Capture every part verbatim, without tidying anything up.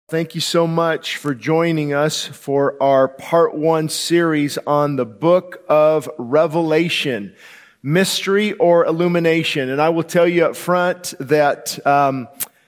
Thank you so much for joining us for our part one series on the book of Revelation, mystery or illumination. And I will tell you up front that um,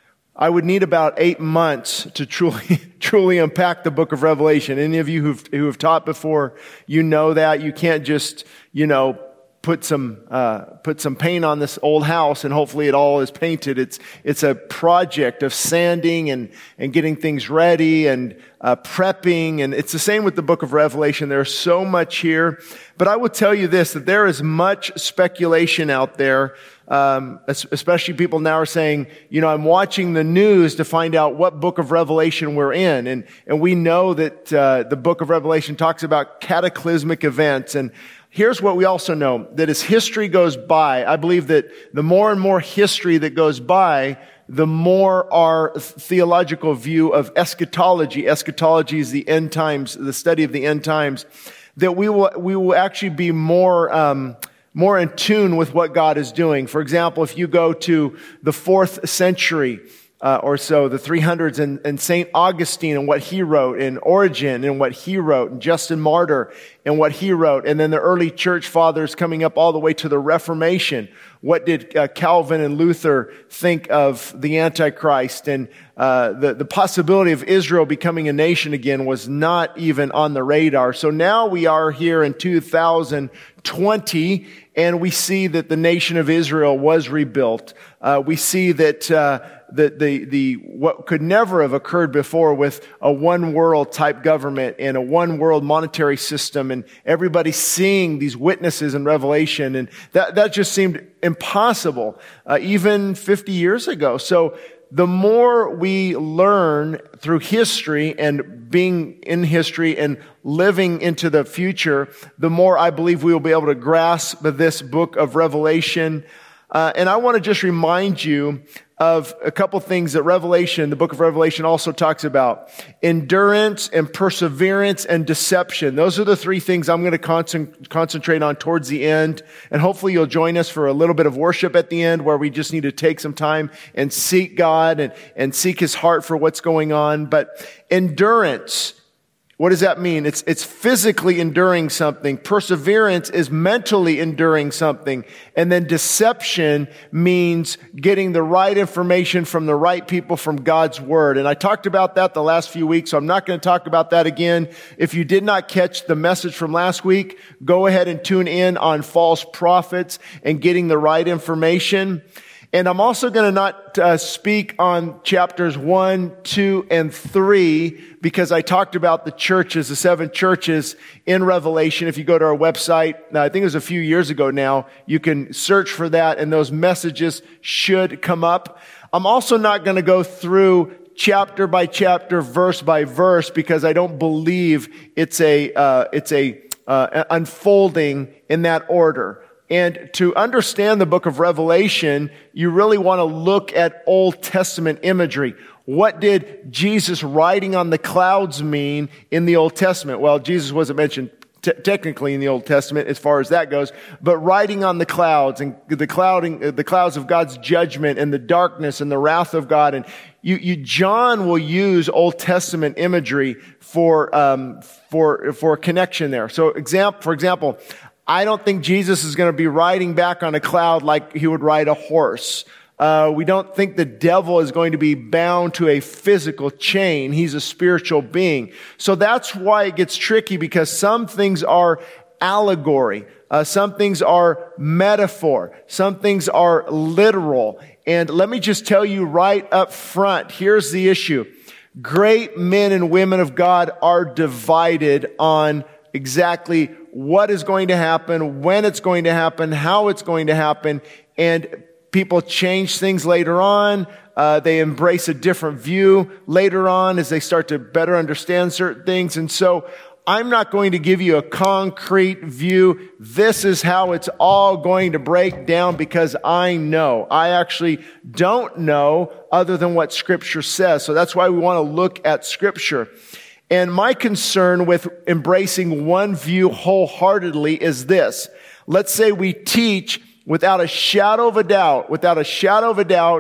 I would need about eight months to truly, truly unpack the book of Revelation. Any of you who've, who have taught before, you know that you can't just, you know, put some uh put some paint on this old house and hopefully it all is painted. It's it's a project of sanding and and getting things ready and uh prepping, and it's the same with the book of Revelation. There's so much here, but I will tell you this, that there is much speculation out there. Um, especially people now are saying, you know, I'm watching the news to find out what book of Revelation we're in. And, and we know that, uh, the book of Revelation talks about cataclysmic events. And here's what we also know, that as history goes by, I believe that the more and more history that goes by, the more our theological view of eschatology, eschatology is the end times, the study of the end times, that we will, we will actually be more, um, more in tune with what God is doing. For example, if you go to the fourth century uh, or so, the three hundreds, and, and Saint Augustine and what he wrote, and Origen and what he wrote, and Justin Martyr and what he wrote, and then the early church fathers coming up all the way to the Reformation. What did uh, Calvin and Luther think of the Antichrist? And uh, the, the possibility of Israel becoming a nation again was not even on the radar. So now we are here in two thousand twenty, and we see that the nation of Israel was rebuilt. Uh, we see that uh, the, the, the, what could never have occurred before with a one world type government and a one world monetary system, and everybody seeing these witnesses in Revelation. And that, that just seemed impossible, uh, even fifty years ago. So the more we learn through history and being in history and living into the future, the more I believe we will be able to grasp this book of Revelation. Uh, and I want to just remind you of a couple things that Revelation, the book of Revelation, also talks about. Endurance and perseverance and deception. Those are the three things I'm going to con- concentrate on towards the end. And hopefully you'll join us for a little bit of worship at the end, where we just need to take some time and seek God and, and seek His heart for what's going on. But endurance, what does that mean? It's, it's physically enduring something. Perseverance is mentally enduring something. And then deception means getting the right information from the right people from God's Word. And I talked about that the last few weeks, so I'm not going to talk about that again. If you did not catch the message from last week, go ahead and tune in on false prophets and getting the right information. And I'm also going to not uh, speak on chapters one, two, and three, because I talked about the churches, the seven churches in Revelation. If you go to our website, I think it was a few years ago now, you can search for that, and those messages should come up. I'm also not going to go through chapter by chapter, verse by verse, because I don't believe it's a uh, it's a uh, unfolding in that order. And to understand the book of Revelation, you really want to look at Old Testament imagery. What did Jesus riding on the clouds mean in the Old Testament? Well, Jesus wasn't mentioned t- technically in the Old Testament as far as that goes, but riding on the clouds and the clouding, the clouds of God's judgment and the darkness and the wrath of God. And you, you John will use Old Testament imagery for um, for for a connection there. So, example for example. I don't think Jesus is going to be riding back on a cloud like he would ride a horse. Uh, we don't think the devil is going to be bound to a physical chain. He's a spiritual being. So that's why it gets tricky, because some things are allegory. Uh, some things are metaphor. Some things are literal. And let me just tell you right up front, here's the issue. Great men and women of God are divided on exactly what is going to happen, when it's going to happen, how it's going to happen, and people change things later on. Uh, they embrace a different view later on as they start to better understand certain things. And so I'm not going to give you a concrete view. This is how it's all going to break down, because I know. I actually don't know other than what Scripture says. So that's why we want to look at Scripture. And my concern with embracing one view wholeheartedly is this. Let's say we teach without a shadow of a doubt, without a shadow of a doubt,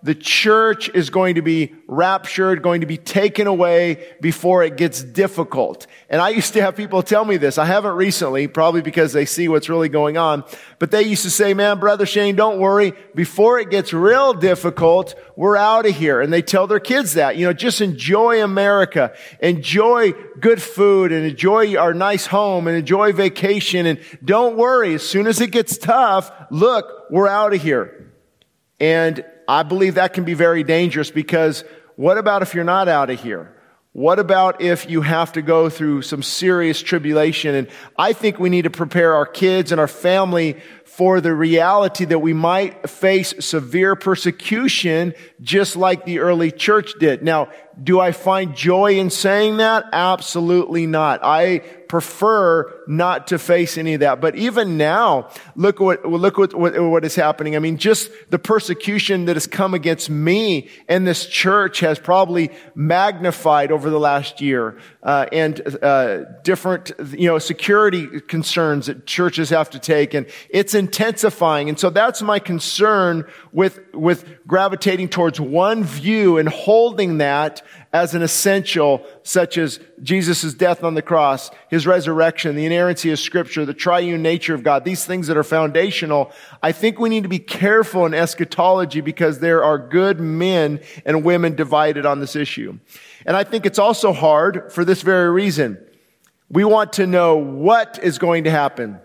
the church is going to be raptured, going to be taken away before it gets difficult. And I used to have people tell me this. I haven't recently, probably because they see what's really going on. But they used to say, man, Brother Shane, don't worry. Before it gets real difficult, we're out of here. And they tell their kids that, you know, just enjoy America, enjoy good food, and enjoy our nice home, and enjoy vacation. And don't worry. As soon as it gets tough, look, we're out of here. And I believe that can be very dangerous, because what about if you're not out of here? What about if you have to go through some serious tribulation? And I think we need to prepare our kids and our family for the reality that we might face severe persecution, just like the early church did. Now, do I find joy in saying that? Absolutely not. I prefer not to face any of that. But even now, look what look what, what what is happening. I mean, just the persecution that has come against me and this church has probably magnified over the last year, uh, and uh, different, you know, security concerns that churches have to take, and it's intensifying. And so that's my concern with with gravitating towards one view and holding that as an essential, such as Jesus' death on the cross, his resurrection, the inerrancy of Scripture, the triune nature of God, these things that are foundational. I think we need to be careful in eschatology, because there are good men and women divided on this issue. And I think it's also hard for this very reason. We want to know what is going to happen.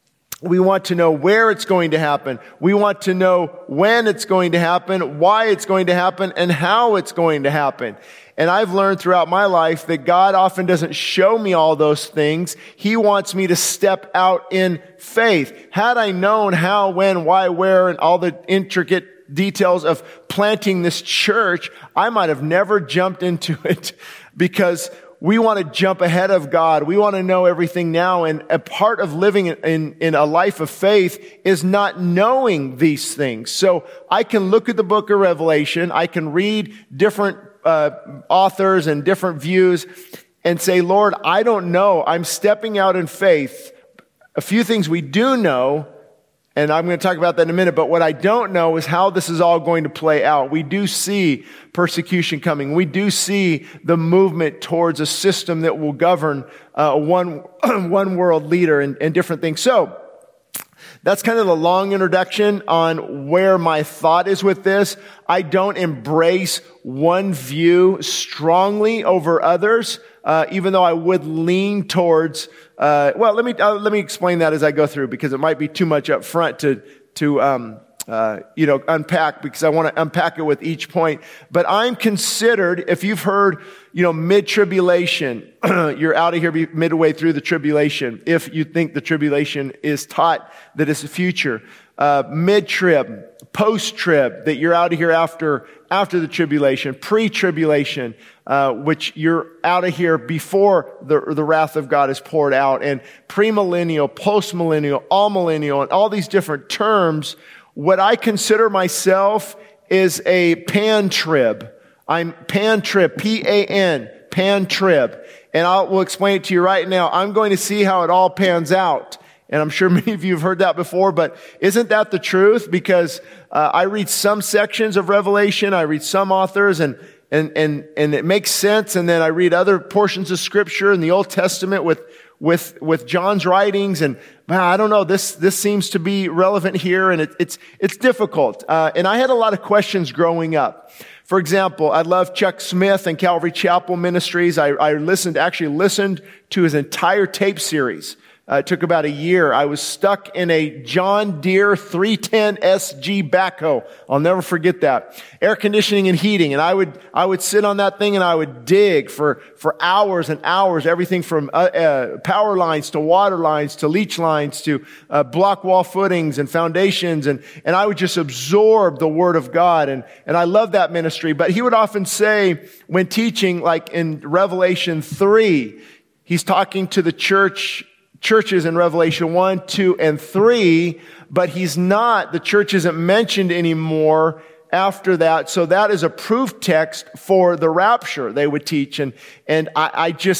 We want to know where it's going to happen. We want to know when it's going to happen, why it's going to happen, and how it's going to happen. And I've learned throughout my life that God often doesn't show me all those things. He wants me to step out in faith. Had I known how, when, why, where, and all the intricate details of planting this church, I might have never jumped into it, because we want to jump ahead of God. We want to know everything now. And a part of living in, in, in a life of faith is not knowing these things. So I can look at the book of Revelation. I can read different uh, authors and different views and say, Lord, I don't know. I'm stepping out in faith. A few things we do know, and I'm going to talk about that in a minute, but what I don't know is how this is all going to play out. We do see persecution coming. We do see the movement towards a system that will govern uh, a one, one world leader and, and different things. So that's kind of the long introduction on where my thought is with this. I don't embrace one view strongly over others, uh, even though I would lean towards Uh, well, let me, uh, let me explain that as I go through, because it might be too much up front to, to, um, uh, you know, unpack, because I want to unpack it with each point. But I'm considered, if you've heard, you know, mid-tribulation, you're out of here midway through the tribulation. If you think the tribulation is taught that it's the future, uh, mid-trib, post-trib, that you're out of here after, after the tribulation, pre-tribulation, uh, which you're out of here before the, the wrath of God is poured out, and premillennial, postmillennial, all-millennial, and all these different terms. What I consider myself is a pan-trib. I'm pan-trib, P A N, pan-trib. And I will explain it to you right now. I'm going to see how it all pans out. And I'm sure many of you have heard that before, but isn't that the truth? Because uh, I read some sections of Revelation, I read some authors, and and and and it makes sense. And then I read other portions of Scripture in the Old Testament with with with John's writings, and man, I don't know, this this seems to be relevant here, and it, it's it's difficult. Uh, and I had a lot of questions growing up. For example, I love Chuck Smith and Calvary Chapel Ministries. I, I listened, actually listened to his entire tape series. Uh, it took about a year. I was stuck in a John Deere three ten S G backhoe. I'll never forget that. Air conditioning and heating. And I would, I would sit on that thing and I would dig for, for hours and hours, everything from uh, uh, power lines to water lines to leach lines to uh, block wall footings and foundations. And, and I would just absorb the Word of God. And, and I love that ministry. But he would often say when teaching, like in Revelation three, he's talking to the church churches in Revelation one, two, and three, but he's not, the church isn't mentioned anymore after that. So that is a proof text for the rapture, they would teach. And, and I, I just,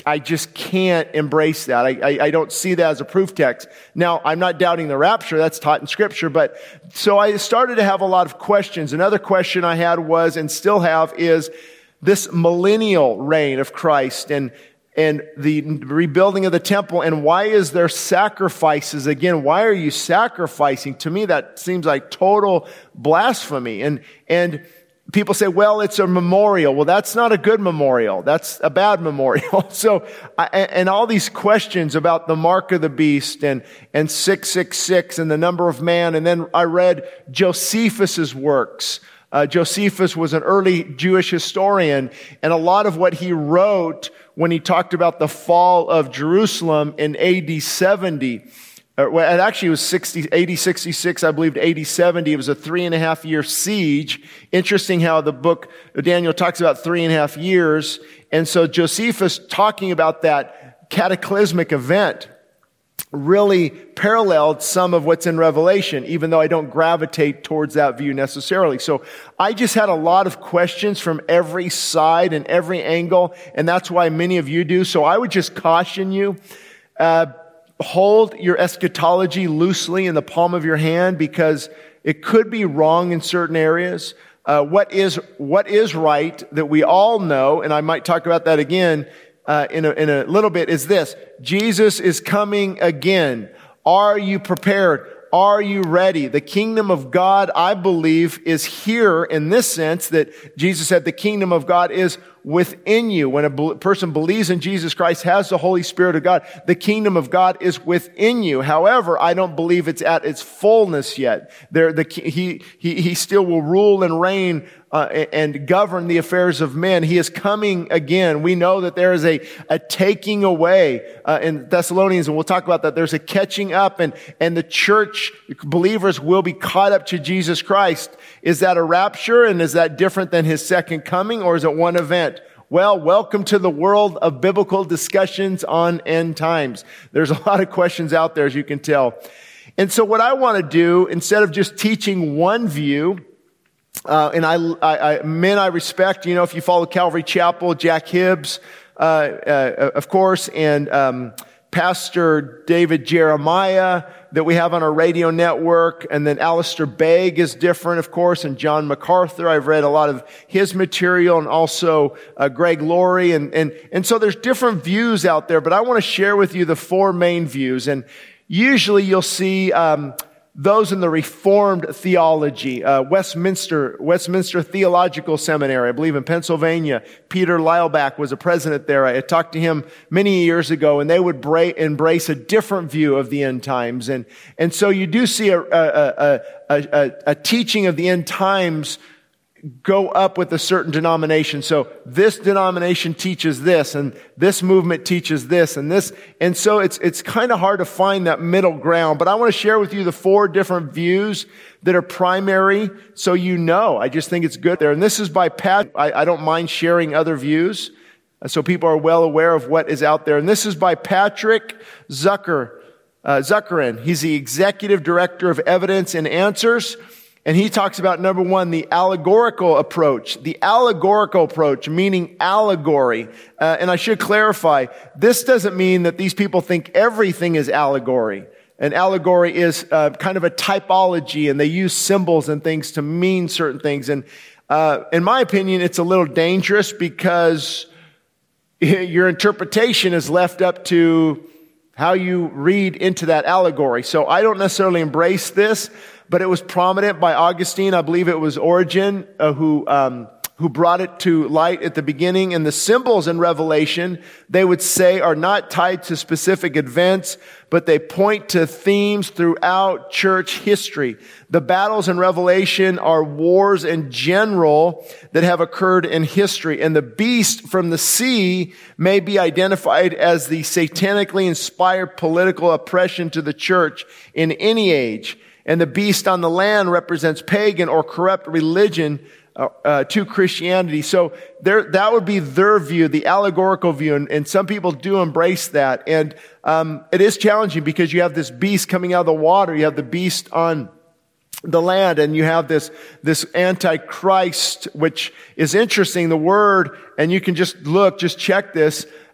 I just can't embrace that. I, I, I don't see that as a proof text. Now, I'm not doubting the rapture. That's taught in Scripture. But so I started to have a lot of questions. Another question I had was, and still have, is this millennial reign of Christ and and the rebuilding of the temple. And why is there sacrifices? Again, why are you sacrificing? To me, that seems like total blasphemy. And and people say, well, it's a memorial. Well, that's not a good memorial. That's a bad memorial. So, I, and all these questions about the mark of the beast and, and six six six and the number of man. And then I read Josephus's works. Uh, Josephus was an early Jewish historian, and a lot of what he wrote when he talked about the fall of Jerusalem in A D seventy, well, it actually was sixty, A D sixty-six, I believe, to A D seventy. It was a three and a half year siege. Interesting how the book of Daniel talks about three and a half years. And so Josephus, talking about that cataclysmic event, really paralleled some of what's in Revelation, even though I don't gravitate towards that view necessarily. So I just had a lot of questions from every side and every angle, and that's why many of you do. So I would just caution you, uh, hold your eschatology loosely in the palm of your hand, because it could be wrong in certain areas. Uh, what is, what is right that we all know, and I might talk about that again, Uh, in a, in a little bit, is this: Jesus is coming again. Are you prepared? Are you ready? The kingdom of God, I believe, is here in this sense that Jesus said the kingdom of God is within you. When a be- person believes in Jesus Christ, has the Holy Spirit of God, the kingdom of God is within you. However, I don't believe it's at its fullness yet. There, the, he, he, he still will rule and reign Uh, and govern the affairs of men. He is coming again. We know that there is a, a taking away uh, in Thessalonians, and we'll talk about that. There's a catching up, and, and the church believers will be caught up to Jesus Christ. Is that a rapture, and is that different than his second coming, or is it one event? Well, welcome to the world of biblical discussions on end times. There's a lot of questions out there, as you can tell. And so what I want to do, instead of just teaching one view, Uh, and I, I, I, men I respect, you know, if you follow Calvary Chapel, Jack Hibbs, uh, uh, of course, and, um, Pastor David Jeremiah that we have on our radio network. And then Alistair Begg is different, of course, and John MacArthur. I've read a lot of his material, and also, uh, Greg Laurie. And, and, and so there's different views out there, but I want to share with you the four main views. And usually you'll see, um, those in the Reformed theology, uh, Westminster, Westminster Theological Seminary, I believe in Pennsylvania. Peter Leilbach was a president there. I talked to him many years ago, and they would bra- embrace a different view of the end times. And, and so you do see a, a, a, a, a teaching of the end times go up with a certain denomination. So this denomination teaches this, and this movement teaches this, and this. And so it's, it's kind of hard to find that middle ground. But I want to share with you the four different views that are primary, so you know. I just think it's good there. And this is by Pat. I, I don't mind sharing other views, so people are well aware of what is out there. And this is by Patrick Zucker, uh, Zuckerin. He's the executive director of Evidence and Answers. And he talks about, number one, the allegorical approach. The allegorical approach, meaning allegory. Uh, and I should clarify, this doesn't mean that these people think everything is allegory. An allegory is uh, kind of a typology, and they use symbols and things to mean certain things. And uh, in my opinion, it's a little dangerous, because your interpretation is left up to how you read into that allegory. So I don't necessarily embrace this, but it was prominent by Augustine. I believe it was Origen uh, who um, who brought it to light at the beginning. And the symbols in Revelation, they would say, are not tied to specific events, but they point to themes throughout church history. The battles in Revelation are wars in general that have occurred in history. And the beast from the sea may be identified as the satanically inspired political oppression to the church in any age. And the beast on the land represents pagan or corrupt religion uh, uh, to Christianity. So there, that would be their view, the allegorical view. And, and some people do embrace that. And um, it is challenging, because you have this beast coming out of the water. You have the beast on the land, and you have this, this Antichrist, which is interesting. The word, and you can just look, just check this.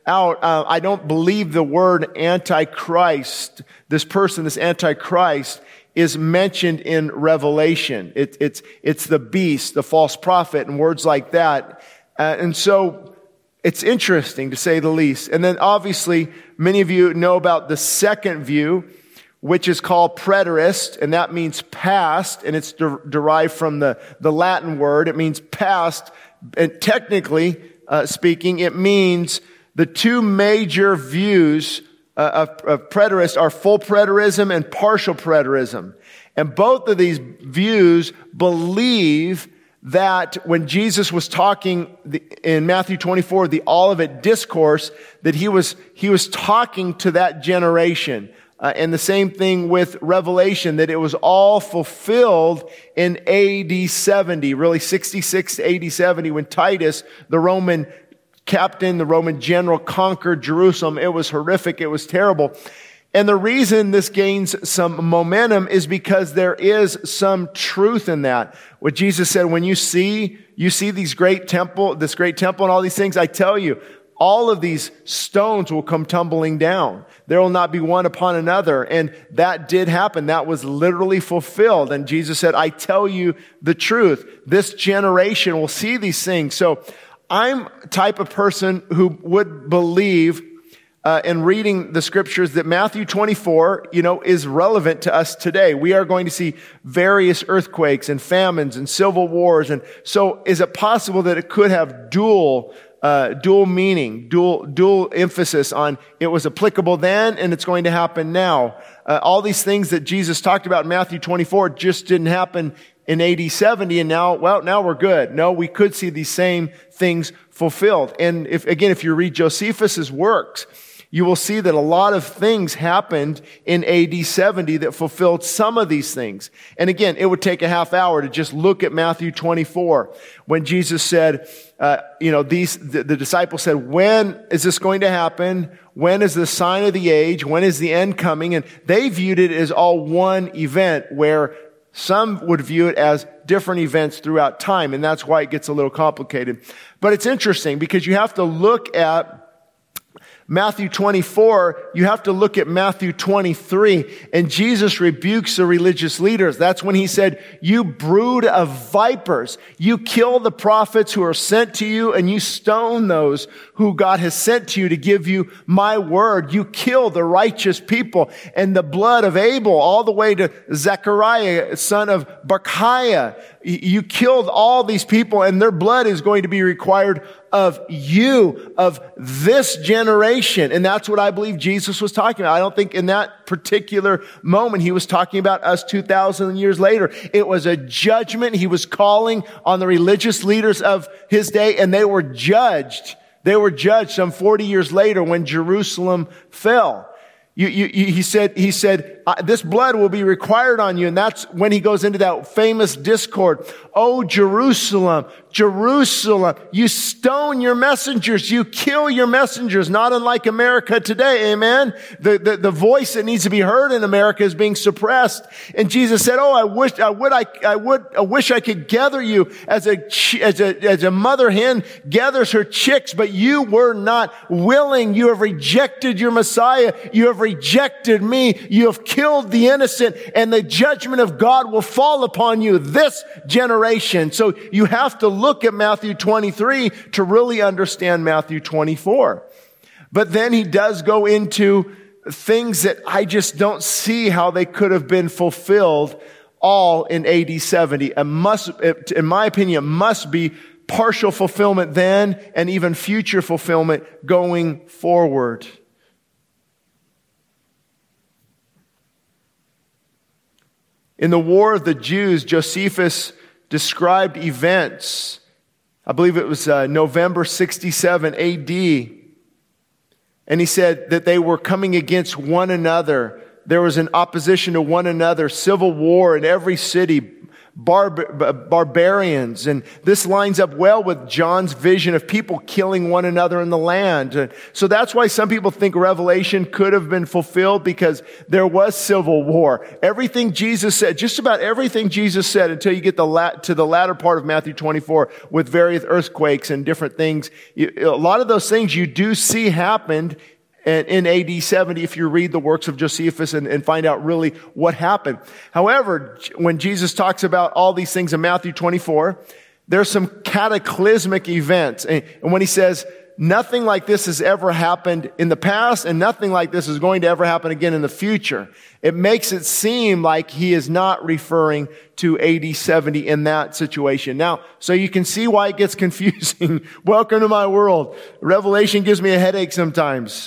out, uh, I don't believe the word Antichrist, this person, this Antichrist, is mentioned in Revelation. It, it's, it's the beast, the false prophet, and words like that. Uh, and so it's interesting, to say the least. And then obviously, many of you know about the second view, which is called preterist, and that means past, and it's de- derived from the, the Latin word. It means past, and technically uh, speaking, it means the two major views uh, of, of preterist are full preterism and partial preterism. And both of these views believe that when Jesus was talking in Matthew twenty-four, the Olivet Discourse, that he was, he was talking to that generation. Uh, and the same thing with Revelation, that it was all fulfilled in A D seventy, really sixty-six to A D seventy, when Titus, the Roman captain, the Roman general, conquered Jerusalem. It was horrific. It was terrible. And the reason this gains some momentum is because there is some truth in that. What Jesus said, when you see, you see these great temple, this great temple and all these things, I tell you, all of these stones will come tumbling down. There will not be one upon another. And that did happen. That was literally fulfilled. And Jesus said, I tell you the truth. This generation will see these things. So I'm the type of person who would believe uh, in reading the scriptures that Matthew twenty-four, you know, is relevant to us today. We are going to see various earthquakes and famines and civil wars. And so is it possible that it could have dual Uh, dual meaning, dual, dual emphasis on it was applicable then and it's going to happen now. Uh, all these things that Jesus talked about in Matthew twenty-four just didn't happen in A D seventy, and now, well, now we're good. No, we could see these same things fulfilled. And if, again, if you read Josephus's works, you will see that a lot of things happened in A D seventy that fulfilled some of these things. And again, it would take a half hour to just look at Matthew twenty-four, when Jesus said, uh, you know, these, the, the disciples said, when is this going to happen? When is the sign of the age? When is the end coming? And they viewed it as all one event, where some would view it as different events throughout time. And that's why it gets a little complicated. But it's interesting because you have to look at Matthew twenty-four, you have to look at Matthew twenty-three, and Jesus rebukes the religious leaders. That's when he said, you brood of vipers, you kill the prophets who are sent to you, and you stone those who God has sent to you to give you my word. You kill the righteous people, and the blood of Abel all the way to Zechariah, son of Barchiah. You killed all these people, and their blood is going to be required of you, of this generation. And that's what I believe Jesus was talking about. I don't think in that particular moment he was talking about us two thousand years later. It was a judgment. He was calling on the religious leaders of his day, and they were judged. They were judged some forty years later when Jerusalem fell. You, you, you, he said, he said, this blood will be required on you. And that's when he goes into that famous discord. Oh, Jerusalem, Jerusalem, you stone your messengers. You kill your messengers, not unlike America today. Amen. The, the, the voice that needs to be heard in America is being suppressed. And Jesus said, oh, I wish, I would, I, I would, I wish I could gather you as a, as a, as a mother hen gathers her chicks, but you were not willing. You have rejected your Messiah. You have rejected me. You have killed the innocent, and the judgment of God will fall upon you, this generation. So you have to look at Matthew twenty-three to really understand Matthew twenty-four. But then he does go into things that I just don't see how they could have been fulfilled all in A D seventy. It must, in my opinion, must be partial fulfillment then and even future fulfillment going forward. In the War of the Jews, Josephus described events. I believe it was uh, November sixty-seven A D. And he said that they were coming against one another. There was an opposition to one another, civil war in every city, barbar- barbarians. And this lines up well with John's vision of people killing one another in the land. And so that's why some people think Revelation could have been fulfilled, because there was civil war. Everything Jesus said, just about everything Jesus said until you get the la- to the latter part of Matthew twenty-four with various earthquakes and different things. You, a lot of those things you do see happened in A D seventy, if you read the works of Josephus and, and find out really what happened. However, when Jesus talks about all these things in Matthew twenty-four, there's some cataclysmic events. And, and when he says, nothing like this has ever happened in the past, and nothing like this is going to ever happen again in the future, it makes it seem like he is not referring to A D seventy in that situation. Now, so you can see why it gets confusing. Welcome to my world. Revelation gives me a headache sometimes.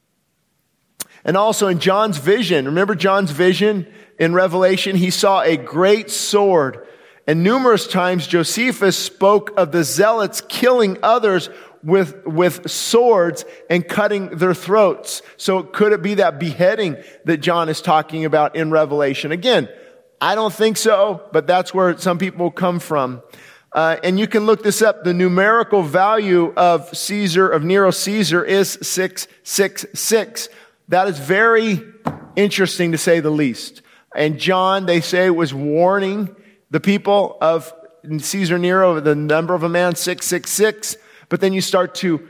And also in John's vision, remember John's vision in Revelation? He saw a great sword. And numerous times Josephus spoke of the zealots killing others with, with swords and cutting their throats. So could it be that beheading that John is talking about in Revelation? Again, I don't think so, but that's where some people come from. Uh, and you can look this up. The numerical value of Caesar, of Nero Caesar, is six six six. That is very interesting, to say the least. And John, they say, was warning the people of Caesar Nero, the number of a man, six six six. But then you start to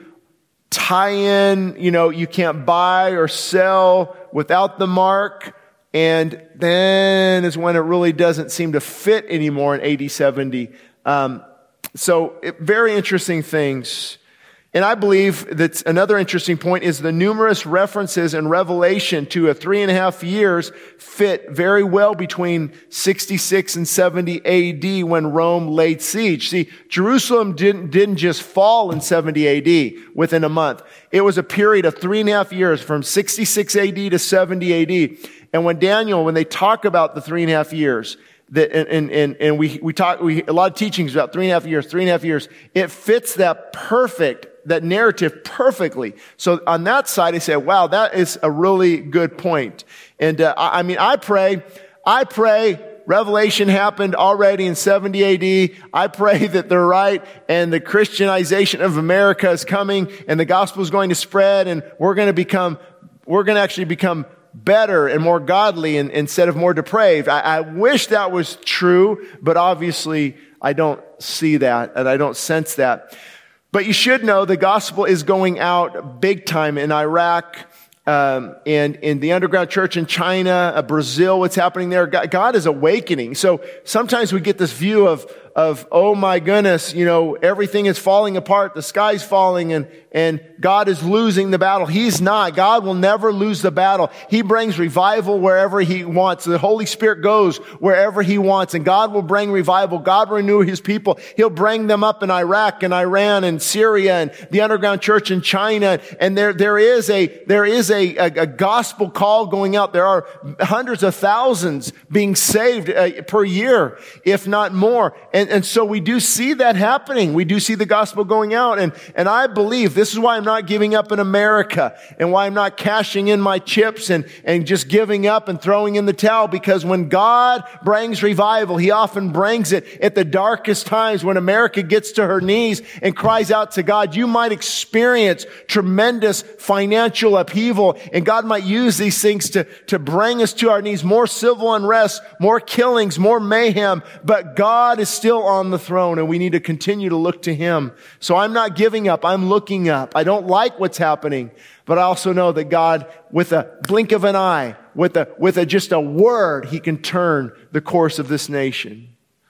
tie in, you know, you can't buy or sell without the mark. And then is when it really doesn't seem to fit anymore in A D seventy. Um, so it, very interesting things. And I believe that another interesting point is the numerous references in Revelation to a three and a half years fit very well between sixty-six and seventy A D when Rome laid siege. See, Jerusalem didn't, didn't just fall in seventy A D within a month. It was a period of three and a half years from sixty-six A D to seventy A D. And when Daniel, when they talk about the three and a half years, that, and, and, and we, we talk, we, a lot of teachings about three and a half years, three and a half years, it fits that perfect that narrative perfectly. So on that side, I say, wow, that is a really good point. And uh, I, I mean, I pray, I pray Revelation happened already in seventy A D. I pray that they're right, and the Christianization of America is coming, and the gospel is going to spread, and we're going to become, we're going to actually become better and more godly and, instead of more depraved. I, I wish that was true, but obviously I don't see that, and I don't sense that. But you should know the gospel is going out big time in Iraq, um, and in the underground church in China, uh, Brazil, what's happening there. God, God is awakening. So sometimes we get this view of, of, oh my goodness, you know, everything is falling apart, the sky's falling, and, and God is losing the battle. He's not. God will never lose the battle. He brings revival wherever He wants. The Holy Spirit goes wherever He wants, and God will bring revival. God will renew His people. He'll bring them up in Iraq and Iran and Syria and the underground church in China. And there, there is a, there is a, a, a gospel call going out. There are hundreds of thousands being saved uh, per year, if not more. And, and so we do see that happening. We do see the gospel going out. And, and I believe this is why I'm not giving up in America, and why I'm not cashing in my chips and, and just giving up and throwing in the towel, because when God brings revival, He often brings it at the darkest times when America gets to her knees and cries out to God. You might experience tremendous financial upheaval, and God might use these things to, to bring us to our knees. More civil unrest, more killings, more mayhem, but God is still on the throne, and we need to continue to look to Him. So I'm not giving up. I'm looking up. I don't like what's happening, but I also know that God, with a blink of an eye, with a, with a, just a word, He can turn the course of this nation.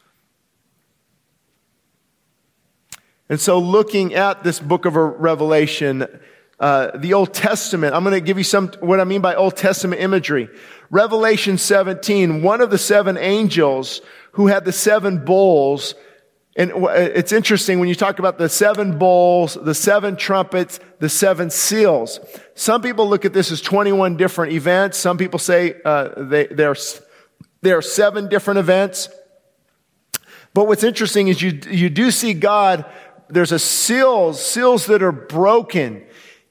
And so looking at this book of Revelation, uh, the Old Testament, I'm going to give you some, what I mean by Old Testament imagery. Revelation seventeen, one of the seven angels who had the seven bowls. And it's interesting when you talk about the seven bowls, the seven trumpets, the seven seals. Some people look at this as twenty-one different events. Some people say uh, they, there, there are seven different events. But what's interesting is you you do see God, there's a seals, seals that are broken.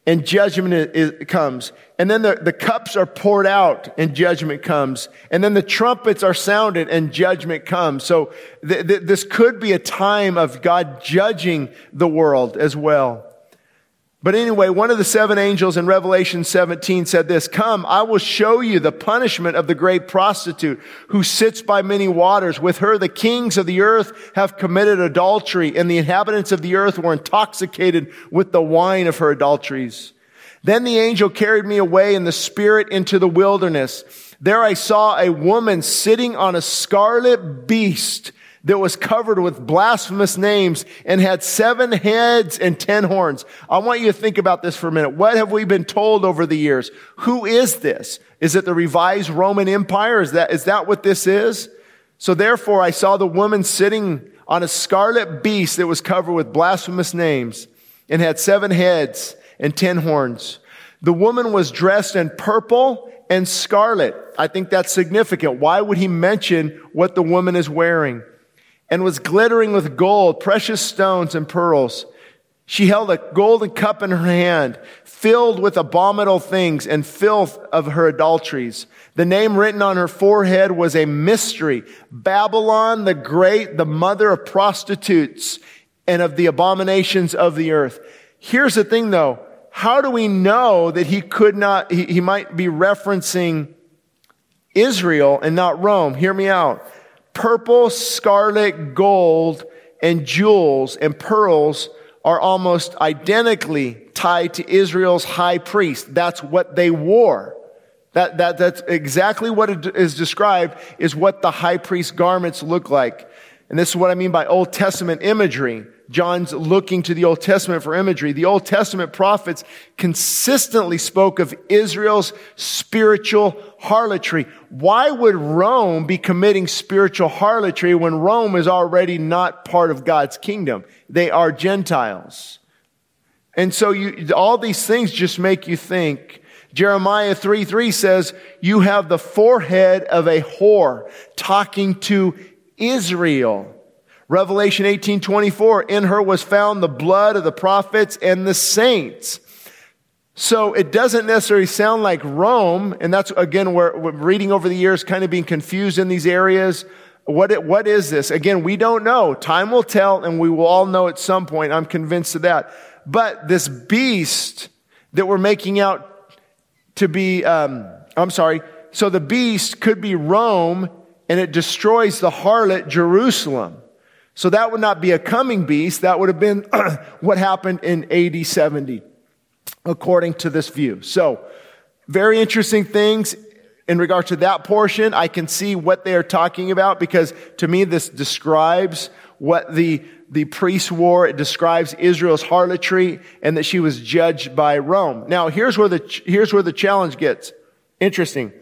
and judgment is, is, comes. And then the, the cups are poured out and judgment comes. And then the trumpets are sounded and judgment comes. So th- th- this could be a time of God judging the world as well. But anyway, one of the seven angels in Revelation seventeen said this, "Come, I will show you the punishment of the great prostitute who sits by many waters. With her, the kings of the earth have committed adultery, and the inhabitants of the earth were intoxicated with the wine of her adulteries. Then the angel carried me away in the spirit into the wilderness. There I saw a woman sitting on a scarlet beast that was covered with blasphemous names and had seven heads and ten horns." I want you to think about this for a minute. What have we been told over the years? Who is this? Is it the revised Roman Empire? Is that, is that what this is? So therefore I saw the woman sitting on a scarlet beast that was covered with blasphemous names and had seven heads and ten horns. The woman was dressed in purple and scarlet. I think that's significant. Why would he mention what the woman is wearing? And was glittering with gold, precious stones, and pearls. She held a golden cup in her hand, filled with abominable things and filth of her adulteries. The name written on her forehead was a mystery: Babylon the Great, the mother of prostitutes and of the abominations of the earth. Here's the thing though. How do we know that he could not, he, he might be referencing Israel and not Rome? Hear me out. Purple, scarlet, gold, and jewels and pearls are almost identically tied to Israel's high priest. That's what they wore. That, that, that's exactly what it is described is what the high priest garments look like. And this is what I mean by Old Testament imagery. John's looking to the Old Testament for imagery. The Old Testament prophets consistently spoke of Israel's spiritual harlotry. Why would Rome be committing spiritual harlotry when Rome is already not part of God's kingdom? They are Gentiles. And so you, all these things just make you think. Jeremiah three three says, "You have the forehead of a whore," talking to Israel. Revelation eighteen twenty-four, "In her was found the blood of the prophets and the saints." So it doesn't necessarily sound like Rome, and that's again where we're reading over the years, kind of being confused in these areas. What it, what is this? Again, we don't know. Time will tell, and we will all know at some point. I'm convinced of that. But this beast that we're making out to be, um, I'm sorry. So the beast could be Rome, and it destroys the harlot Jerusalem. So that would not be a coming beast. That would have been what happened in A D seventy, according to this view. So, very interesting things in regard to that portion. I can see what they are talking about because to me this describes what the, the priests wore. It describes Israel's harlotry and that she was judged by Rome. Now, here's where the, here's where the challenge gets interesting.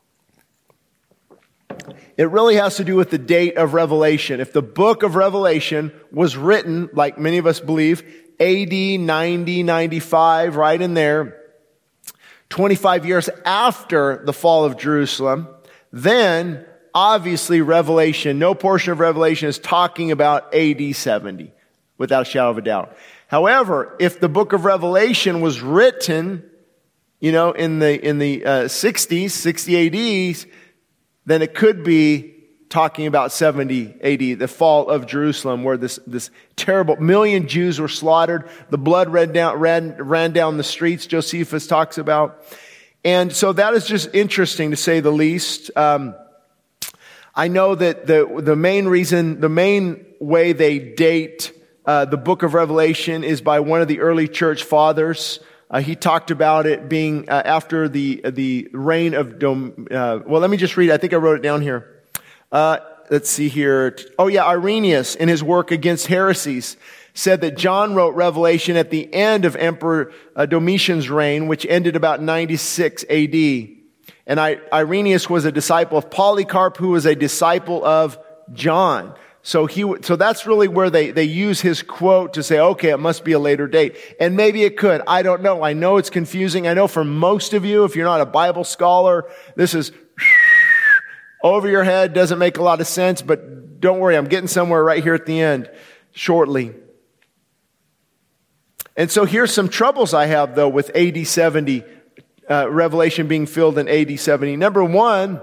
It really has to do with the date of Revelation. If the book of Revelation was written, like many of us believe, A D ninety, ninety-five, right in there, twenty-five years after the fall of Jerusalem, then obviously Revelation, no portion of Revelation is talking about A D seventy, without a shadow of a doubt. However, if the book of Revelation was written, you know, in the, in the uh, sixties, sixty A Ds, then it could be talking about seventy A D, the fall of Jerusalem, where this, this terrible million Jews were slaughtered. The blood ran down, ran, ran down the streets, Josephus talks about. And so that is just interesting to say the least. Um, I know that the, the main reason, the main way they date uh, the book of Revelation is by one of the early church fathers. Uh, he talked about it being uh, after the the reign of Dom. Uh, well, let me just read. I think I wrote it down here. Uh, let's see here. Oh yeah, Irenaeus in his work against heresies said that John wrote Revelation at the end of Emperor uh, Domitian's reign, which ended about ninety-six A D. And I, Irenaeus was a disciple of Polycarp, who was a disciple of John. So he, so that's really where they, they use his quote to say, okay, it must be a later date. And maybe it could. I don't know. I know it's confusing. I know for most of you, if you're not a Bible scholar, this is over your head, doesn't make a lot of sense, but don't worry. I'm getting somewhere right here at the end shortly. And so here's some troubles I have, though, with A D seventy, uh, Revelation being filled in A D seventy. Number one,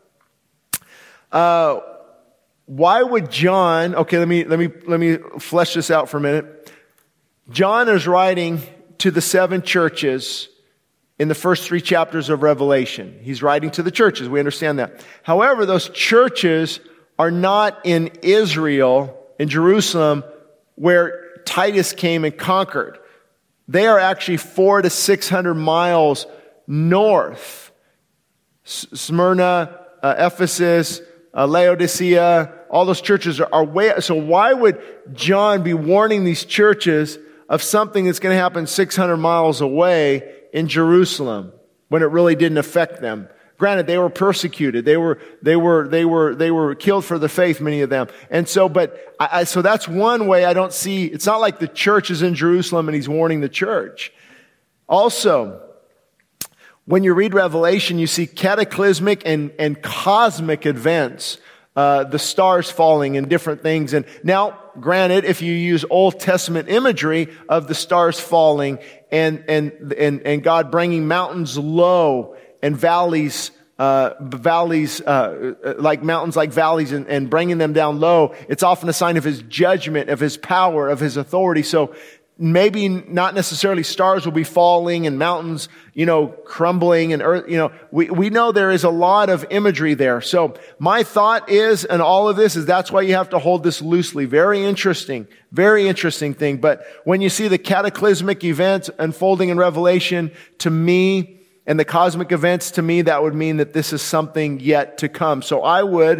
uh, why would John, okay, let me, let me, let me flesh this out for a minute. John is writing to the seven churches in the first three chapters of Revelation. He's writing to the churches. We understand that. However, those churches are not in Israel, in Jerusalem, where Titus came and conquered. They are actually four to six hundred miles north. S- Smyrna, uh, Ephesus, uh, Laodicea, all those churches are, are way. So why would John be warning these churches of something that's going to happen six hundred miles away in Jerusalem when it really didn't affect them? Granted, they were persecuted. They were, they were, they were, they were killed for the faith, many of them. And so, but, I, I, so that's one way I don't see, it's not like the church is in Jerusalem and he's warning the church. Also, when you read Revelation, you see cataclysmic and, and cosmic events. Uh, the stars falling and different things. And now, granted, if you use Old Testament imagery of the stars falling and, and, and, and God bringing mountains low and valleys, uh, valleys, uh, like mountains like valleys and, and bringing them down low, it's often a sign of His judgment, of His power, of His authority. So maybe not necessarily stars will be falling and mountains, you know, crumbling and earth, you know, we, we know there is a lot of imagery there. So my thought is, and all of this is, that's why you have to hold this loosely. Very interesting, very interesting thing. But when you see the cataclysmic events unfolding in Revelation, to me, and the cosmic events, to me, that would mean that this is something yet to come. So I would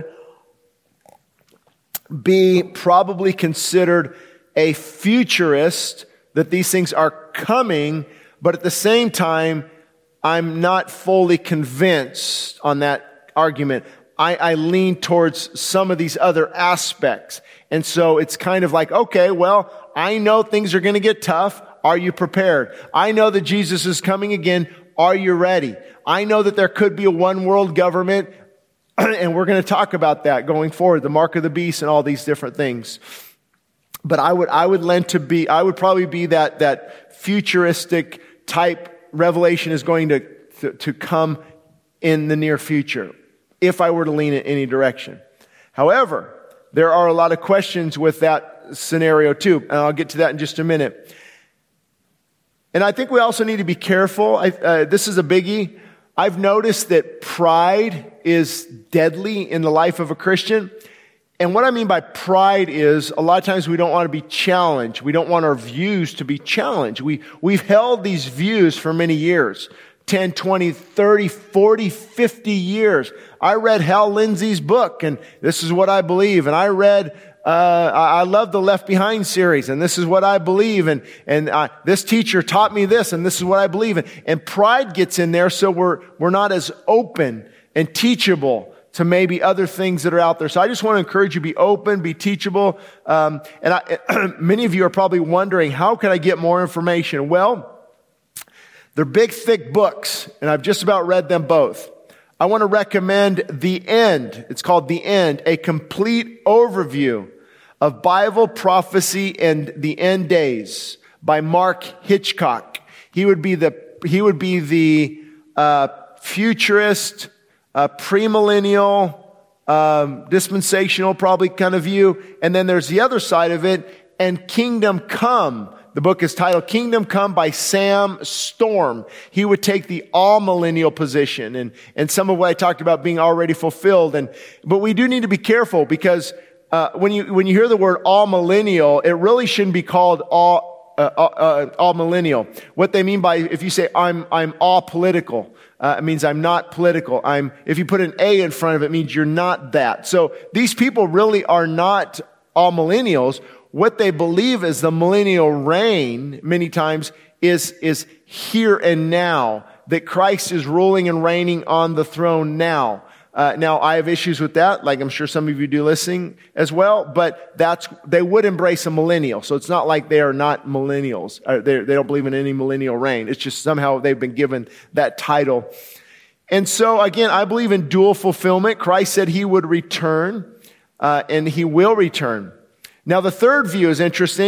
be probably considered a futurist, that these things are coming, but at the same time, I'm not fully convinced on that argument. I, I lean towards some of these other aspects. And so it's kind of like, okay, well, I know things are going to get tough. Are you prepared? I know that Jesus is coming again. Are you ready? I know that there could be a one world government, and we're going to talk about that going forward, the mark of the beast and all these different things. But I would, I would lend to be, I would probably be that, that futuristic type. Revelation is going to, to, to come in the near future, if I were to lean in any direction. However, there are a lot of questions with that scenario too, and I'll get to that in just a minute. And I think we also need to be careful. I, uh, this is a biggie. I've noticed that pride is deadly in the life of a Christian. And what I mean by pride is, a lot of times we don't want to be challenged. We don't want our views to be challenged. We, we've held these views for many years. ten, twenty, thirty, forty, fifty years. I read Hal Lindsey's book, and this is what I believe. And I read Uh, I love the Left Behind series, and this is what I believe, and, and, uh, this teacher taught me this, and this is what I believe in. And pride gets in there, so we're, we're not as open and teachable to maybe other things that are out there. So I just want to encourage you, be open, be teachable. Um, and I, many of you are probably wondering, how can I get more information? Well, they're big, thick books, and I've just about read them both. I want to recommend The End. It's called The End, a complete overview of Bible prophecy and the end days by Mark Hitchcock. He would be the he would be the uh, futurist, uh, premillennial, um, dispensational, probably kind of view. And then there's the other side of it, and Kingdom Come. The book is titled Kingdom Come by Sam Storm. He would take the all-millennial position, and, and some of what I talked about being already fulfilled. And but we do need to be careful, because uh, when you when you hear the word all-millennial, it really shouldn't be called all uh, uh, all-millennial. What they mean by, if you say I'm I'm all political, uh, it means I'm not political. I'm if you put an A in front of it, it means you're not that. So these people really are not all millennials. What they believe is the millennial reign, many times, is, is here and now. That Christ is ruling and reigning on the throne now. Uh, now, I have issues with that, like I'm sure some of you do listening as well, but that's, they would embrace a millennial. So it's not like they are not millennials. Uh, they don't believe in any millennial reign. It's just somehow they've been given that title. And so, again, I believe in dual fulfillment. Christ said He would return, uh, and He will return. Now, the third view is interesting.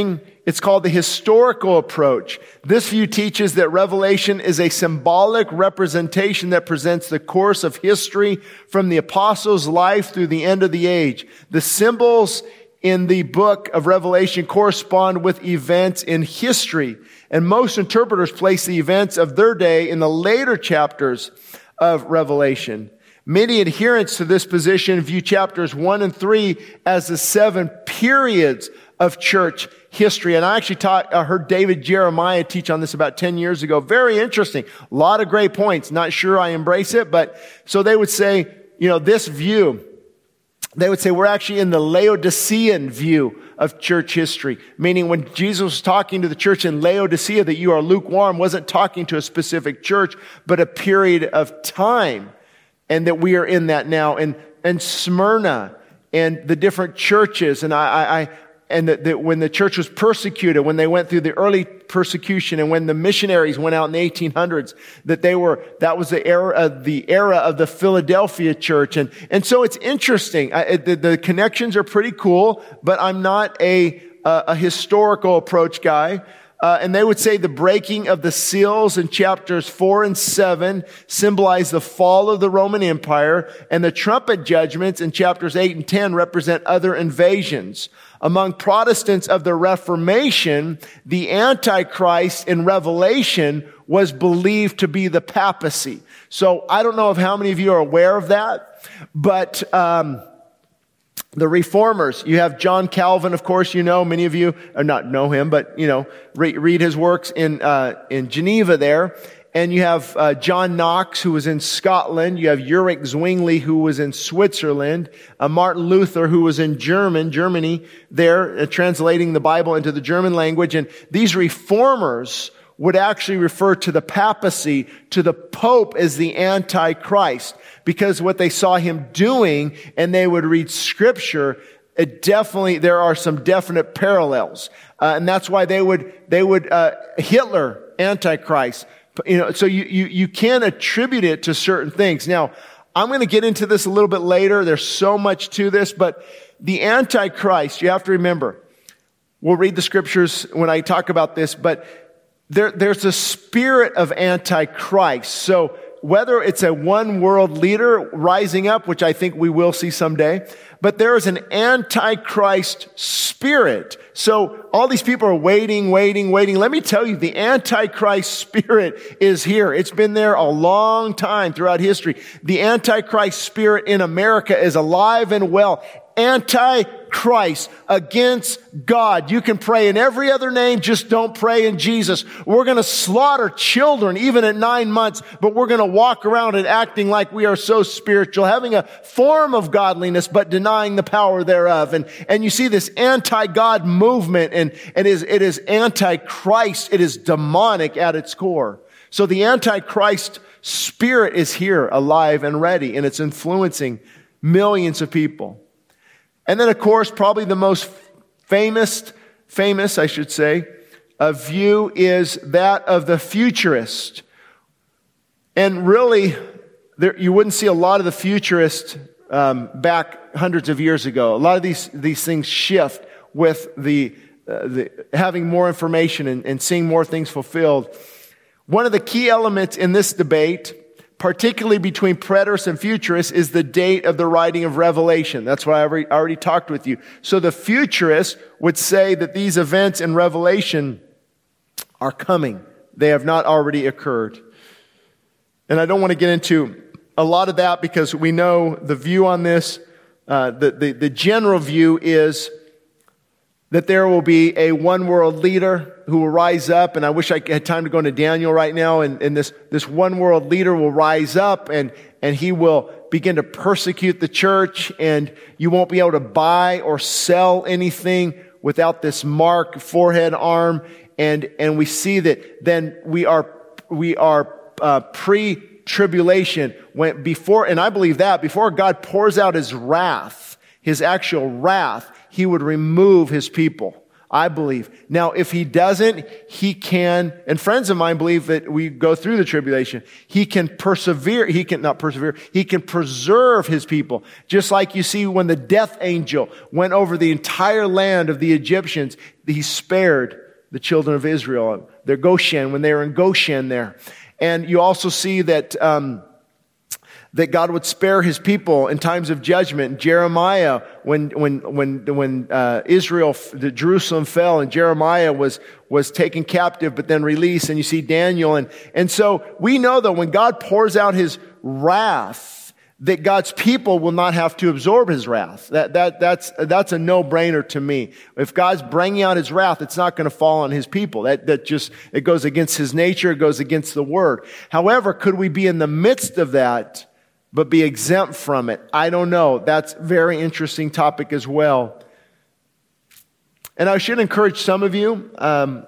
It's called the historical approach. This view teaches that Revelation is a symbolic representation that presents the course of history from the apostles' life through the end of the age. The symbols in the book of Revelation correspond with events in history, and most interpreters place the events of their day in the later chapters of Revelation. Many adherents to this position view chapters one and three as the seven periods of church history. And I actually taught, I heard David Jeremiah teach on this about ten years ago. Very interesting. A lot of great points. Not sure I embrace it, but so they would say, you know, this view, they would say we're actually in the Laodicean view of church history. Meaning when Jesus was talking to the church in Laodicea that you are lukewarm, wasn't talking to a specific church, but a period of time. And that we are in that now. And, and Smyrna and the different churches. And I, I, and that, that when the church was persecuted, when they went through the early persecution, and when the missionaries went out in the eighteen hundreds, that they were, that was the era of the era of the Philadelphia church. And, and so it's interesting. I, the, the connections are pretty cool, but I'm not a, a, a historical approach guy. Uh, and they would say the breaking of the seals in chapters four and seven symbolize the fall of the Roman Empire, and the trumpet judgments in chapters eight and ten represent other invasions. Among Protestants of the Reformation, the Antichrist in Revelation was believed to be the papacy. So I don't know if how many of you are aware of that, but um the Reformers, you have John Calvin, of course, you know, many of you, or not know him, but, you know, read, read his works in, uh, in Geneva there. And you have, uh, John Knox, who was in Scotland. You have Ulrich Zwingli, who was in Switzerland. Uh, Martin Luther, who was in German, Germany there, uh, translating the Bible into the German language. And these reformers would actually refer to the papacy, to the Pope as the Antichrist, because what they saw him doing, and they would read scripture, it definitely, there are some definite parallels. Uh, and that's why they would, they would, uh, Hitler, Antichrist. You know, so you, you, you can attribute it to certain things. Now, I'm going to get into this a little bit later. There's so much to this, but the Antichrist, you have to remember, we'll read the scriptures when I talk about this, but There, there's a spirit of Antichrist. So whether it's a one world leader rising up, which I think we will see someday, but there is an Antichrist spirit. So all these people are waiting, waiting, waiting. Let me tell you, the Antichrist spirit is here. It's been there a long time throughout history. The Antichrist spirit in America is alive and well. Antichrist against God. You can pray in every other name, just don't pray in Jesus. We're going to slaughter children even at nine months, but we're going to walk around and acting like we are so spiritual, having a form of godliness, but denying the power thereof. And, and you see this anti-God movement, and it is, it is anti-Christ. It is demonic at its core. So the Antichrist spirit is here, alive and ready, and it's influencing millions of people. And then, of course, probably the most famous, famous, I should say, uh, view is that of the futurist. And really, there, you wouldn't see a lot of the futurists um, back hundreds of years ago. A lot of these these things shift with the, uh, the having more information and, and seeing more things fulfilled. One of the key elements in this debate, particularly between preterists and futurists, is the date of the writing of Revelation. That's what I already, already talked with you. So the futurists would say that these events in Revelation are coming. They have not already occurred. And I don't want to get into a lot of that because we know the view on this. Uh, the, the, the general view is that there will be a one world leader who will rise up. And I wish I had time to go into Daniel right now. And, and this, this one world leader will rise up, and, and he will begin to persecute the church, and you won't be able to buy or sell anything without this mark, forehead, arm. And, and we see that then we are, we are, uh, pre-tribulation when before, and I believe that before God pours out his wrath, his actual wrath, he would remove his people. I believe. Now, if he doesn't, he can, and friends of mine believe that we go through the tribulation. He can persevere, he can not persevere, he can preserve his people. Just like you see when the death angel went over the entire land of the Egyptians, he spared the children of Israel, their Goshen, when they were in Goshen there. And you also see that, um, that God would spare his people in times of judgment. Jeremiah, when when when when uh, Israel, the Jerusalem fell, and Jeremiah was was taken captive, but then released. And you see Daniel, and and so we know that when God pours out his wrath, that God's people will not have to absorb his wrath. That that that's that's a no-brainer to me. If God's bringing out his wrath, it's not going to fall on his people. That that just it goes against his nature. It goes against the word. However, could we be in the midst of that, but be exempt from it? I don't know. That's a very interesting topic as well. And I should encourage some of you. Um,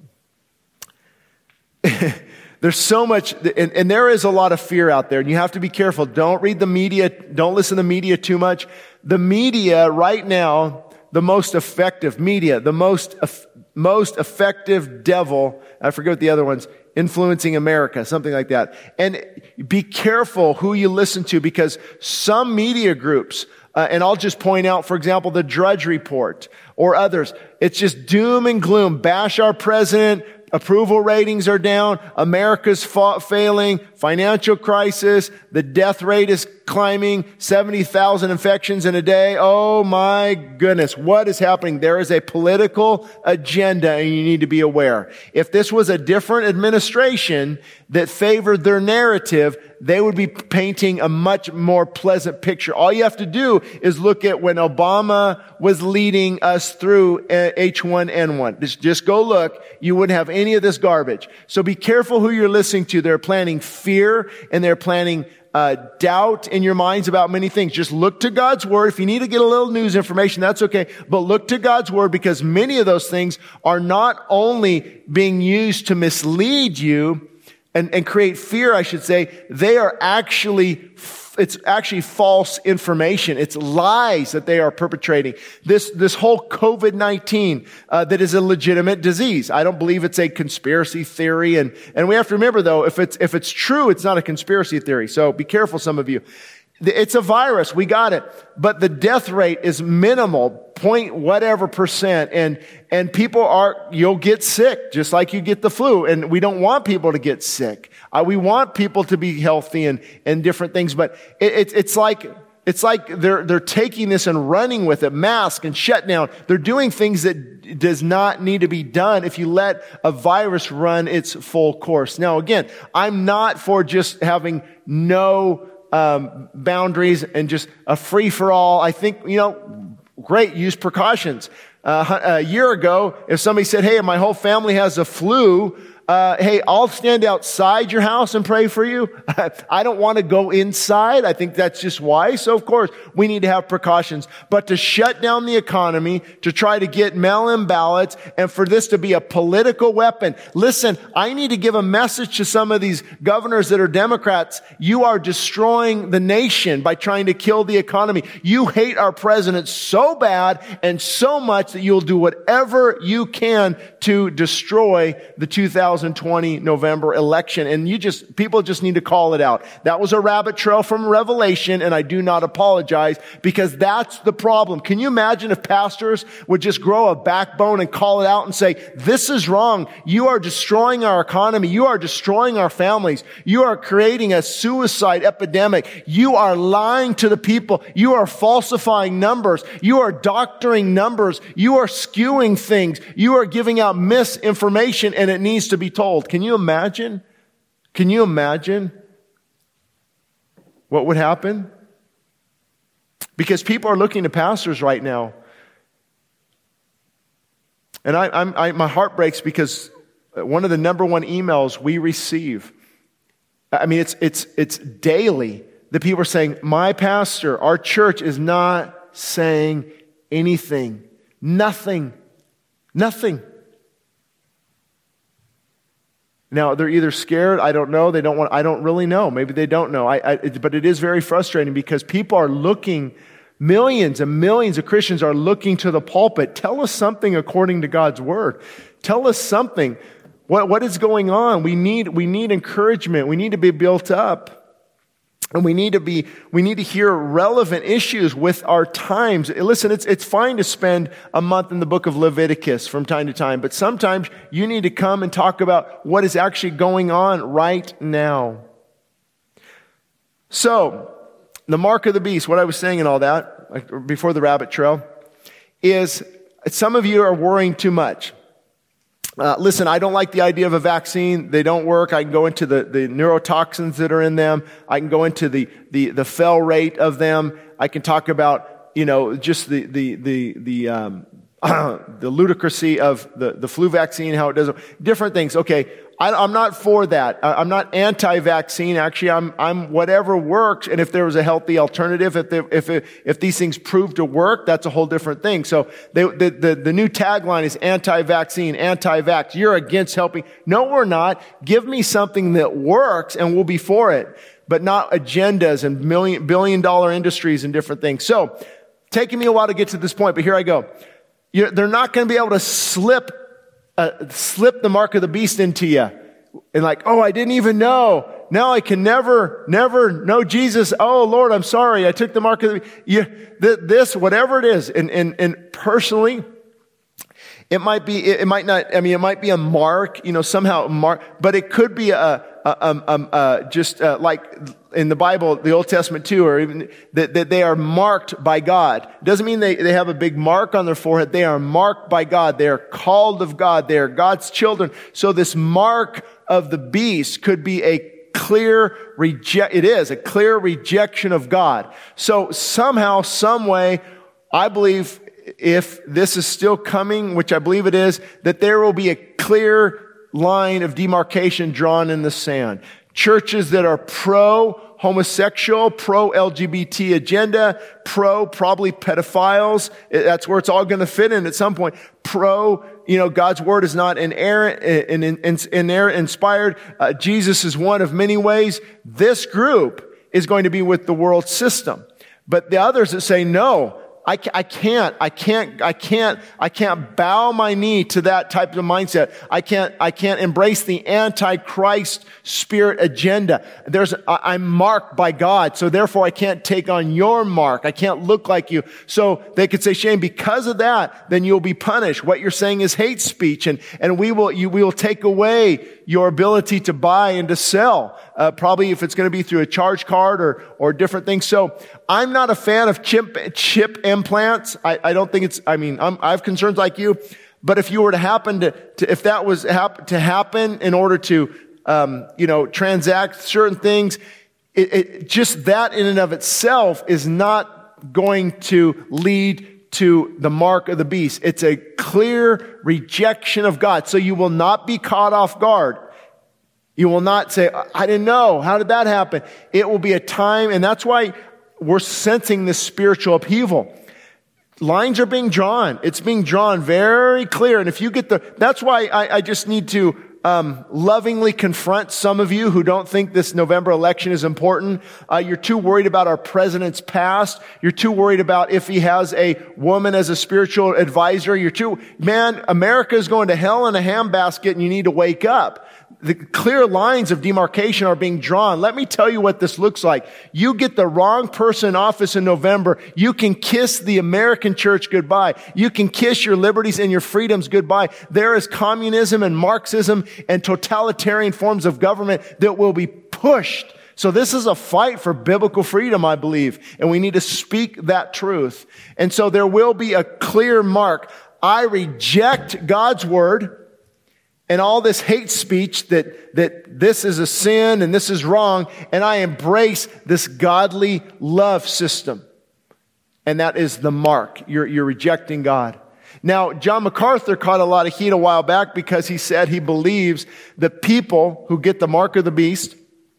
there's so much, and, and there is a lot of fear out there, and you have to be careful. Don't read the media. Don't listen to the media too much. The media right now, the most effective media, the most most effective devil, I forget what the other ones, influencing America, something like that. And be careful who you listen to, because some media groups, uh, and I'll just point out, for example, the Drudge Report or others, it's just doom and gloom. Bash our president. Approval ratings are down. America's fa- failing. Financial crisis. The death rate is climbing. seventy thousand infections in a day. Oh my goodness. What is happening? There is a political agenda, and you need to be aware. If this was a different administration that favored their narrative, they would be painting a much more pleasant picture. All you have to do is look at when Obama was leading us through H one N one. Just, just go look. You wouldn't have any of this garbage. So be careful who you're listening to. They're planting fear, and they're planting uh, doubt in your minds about many things. Just look to God's word. If you need to get a little news information, that's okay. But look to God's word, because many of those things are not only being used to mislead you, And, and create fear, I should say, they are actually, it's actually false information. It's lies that they are perpetrating. This, this whole covid nineteen, uh, that is a legitimate disease. I don't believe it's a conspiracy theory. And, and we have to remember, though, if it's, if it's true, it's not a conspiracy theory. So be careful, some of you. It's a virus. We got it. But the death rate is minimal, point whatever percent. And, and people are, you'll get sick just like you get the flu. And we don't want people to get sick. Uh, we want people to be healthy and, and different things. But it, it, it's like, it's like they're, they're taking this and running with it. Mask and shutdown. They're doing things that does not need to be done if you let a virus run its full course. Now, again, I'm not for just having no Um, boundaries and just a free-for-all. I think, you know, great, use precautions. Uh, a year ago, if somebody said, hey, my whole family has a flu, uh, hey, I'll stand outside your house and pray for you. I don't want to go inside. I think that's just wise. So, of course, we need to have precautions. But to shut down the economy, to try to get mail-in ballots, and for this to be a political weapon. Listen, I need to give a message to some of these governors that are Democrats. You are destroying the nation by trying to kill the economy. You hate our president so bad and so much that you'll do whatever you can to destroy the two thousand twenty November election. And you just, people just need to call it out. That was a rabbit trail from Revelation, and I do not apologize, because that's the problem. Can you imagine if pastors would just grow a backbone and call it out and say, this is wrong. You are destroying our economy. You are destroying our families. You are creating a suicide epidemic. You are lying to the people. You are falsifying numbers. You are doctoring numbers. You are skewing things. You are giving out misinformation, and it needs to be told. Can you imagine? Can you imagine what would happen? Because people are looking to pastors right now. And I, I'm, I, my heart breaks, because one of the number one emails we receive, I mean, it's, it's, it's daily, that people are saying, my pastor, our church is not saying anything. Nothing. Nothing. Now, they're either scared, I don't know, they don't want, I don't really know. Maybe they don't know. I, I, it, but it is very frustrating, because people are looking Millions and millions of Christians are looking to the pulpit. Tell us something according to God's word. Tell us something. What, what is going on? We need, we need encouragement. We need to be built up. And we need to be, we need to hear relevant issues with our times. Listen, it's, it's fine to spend a month in the book of Leviticus from time to time, but sometimes you need to come and talk about what is actually going on right now. So, the mark of the beast, what I was saying and all that, like before the rabbit trail, is some of you are worrying too much. Uh, listen, I don't like the idea of a vaccine. They don't work. I can go into the, the neurotoxins that are in them. I can go into the, the, the fail rate of them. I can talk about, you know, just the, the, the, the, um, the ludicrousy of the, the flu vaccine, how it does, different things. Okay. I, I'm not for that. I, I'm not anti-vaccine. Actually, I'm, I'm whatever works. And if there was a healthy alternative, if, they, if, if these things prove to work, that's a whole different thing. So they, the, the, the new tagline is anti-vaccine, anti-vax. You're against helping. No, we're not. Give me something that works and we'll be for it, but not agendas and million, billion dollar industries and different things. So taking me a while to get to this point, but here I go. You're, they're not going to be able to slip Uh, slip the mark of the beast into you. And like, oh, I didn't even know. Now I can never, never know Jesus. Oh, Lord, I'm sorry. I took the mark of the beast. You, th- this, whatever it is. And, and, and personally, it might be, it, it might not, I mean, it might be a mark, you know, somehow a mark, but it could be a, a, a, a, a just uh, like in the Bible, the Old Testament too, or even that, that they are marked by God. It doesn't mean they, they have a big mark on their forehead. They are marked by God. They are called of God. They are God's children. So this mark of the beast could be a clear reject, it is a clear rejection of God. So somehow, some way, I believe if this is still coming, which I believe it is, that there will be a clear line of demarcation drawn in the sand. Churches that are pro-homosexual, pro-L G B T agenda, pro probably pedophiles. That's where it's all going to fit in at some point. Pro, you know, God's word is not inerrant, inerrant, inspired. Uh, Jesus is one of many ways. This group is going to be with the world system. But the others that say, no, I, I can't, I can't, I can't, I can't bow my knee to that type of mindset. I can't, I can't embrace the anti-Christ spirit agenda. There's, I'm marked by God, so therefore I can't take on your mark. I can't look like you. So they could say, Shane, because of that, then you'll be punished. What you're saying is hate speech, and, and we will, you, we will take away your ability to buy and to sell. Uh, probably if it's going to be through a charge card or, or different things. So I'm not a fan of chip, chip implants. I, I don't think it's, I mean, I'm, I have concerns like you, but if you were to happen to, to if that was hap- to happen in order to, um, you know, transact certain things, it, it, just that in and of itself is not going to lead to the mark of the beast. It's a clear rejection of God. So you will not be caught off guard. You will not say, I didn't know. How did that happen? It will be a time, and that's why we're sensing this spiritual upheaval. Lines are being drawn. It's being drawn very clear. And if you get the, that's why I, I just need to um, lovingly confront some of you who don't think this November election is important. Uh, you're too worried about our president's past. You're too worried about if he has a woman as a spiritual advisor. You're too, man, America is going to hell in a handbasket, and you need to wake up. The clear lines of demarcation are being drawn. Let me tell you what this looks like. You get the wrong person in office in November, you can kiss the American church goodbye. You can kiss your liberties and your freedoms goodbye. There is communism and Marxism and totalitarian forms of government that will be pushed. So this is a fight for biblical freedom, I believe, and we need to speak that truth. And so there will be a clear mark. I reject God's word and all this hate speech that, that this is a sin and this is wrong, and I embrace this godly love system. And that is the mark. You're, you're rejecting God. Now, John MacArthur caught a lot of heat a while back because he said he believes that people who get the mark of the beast,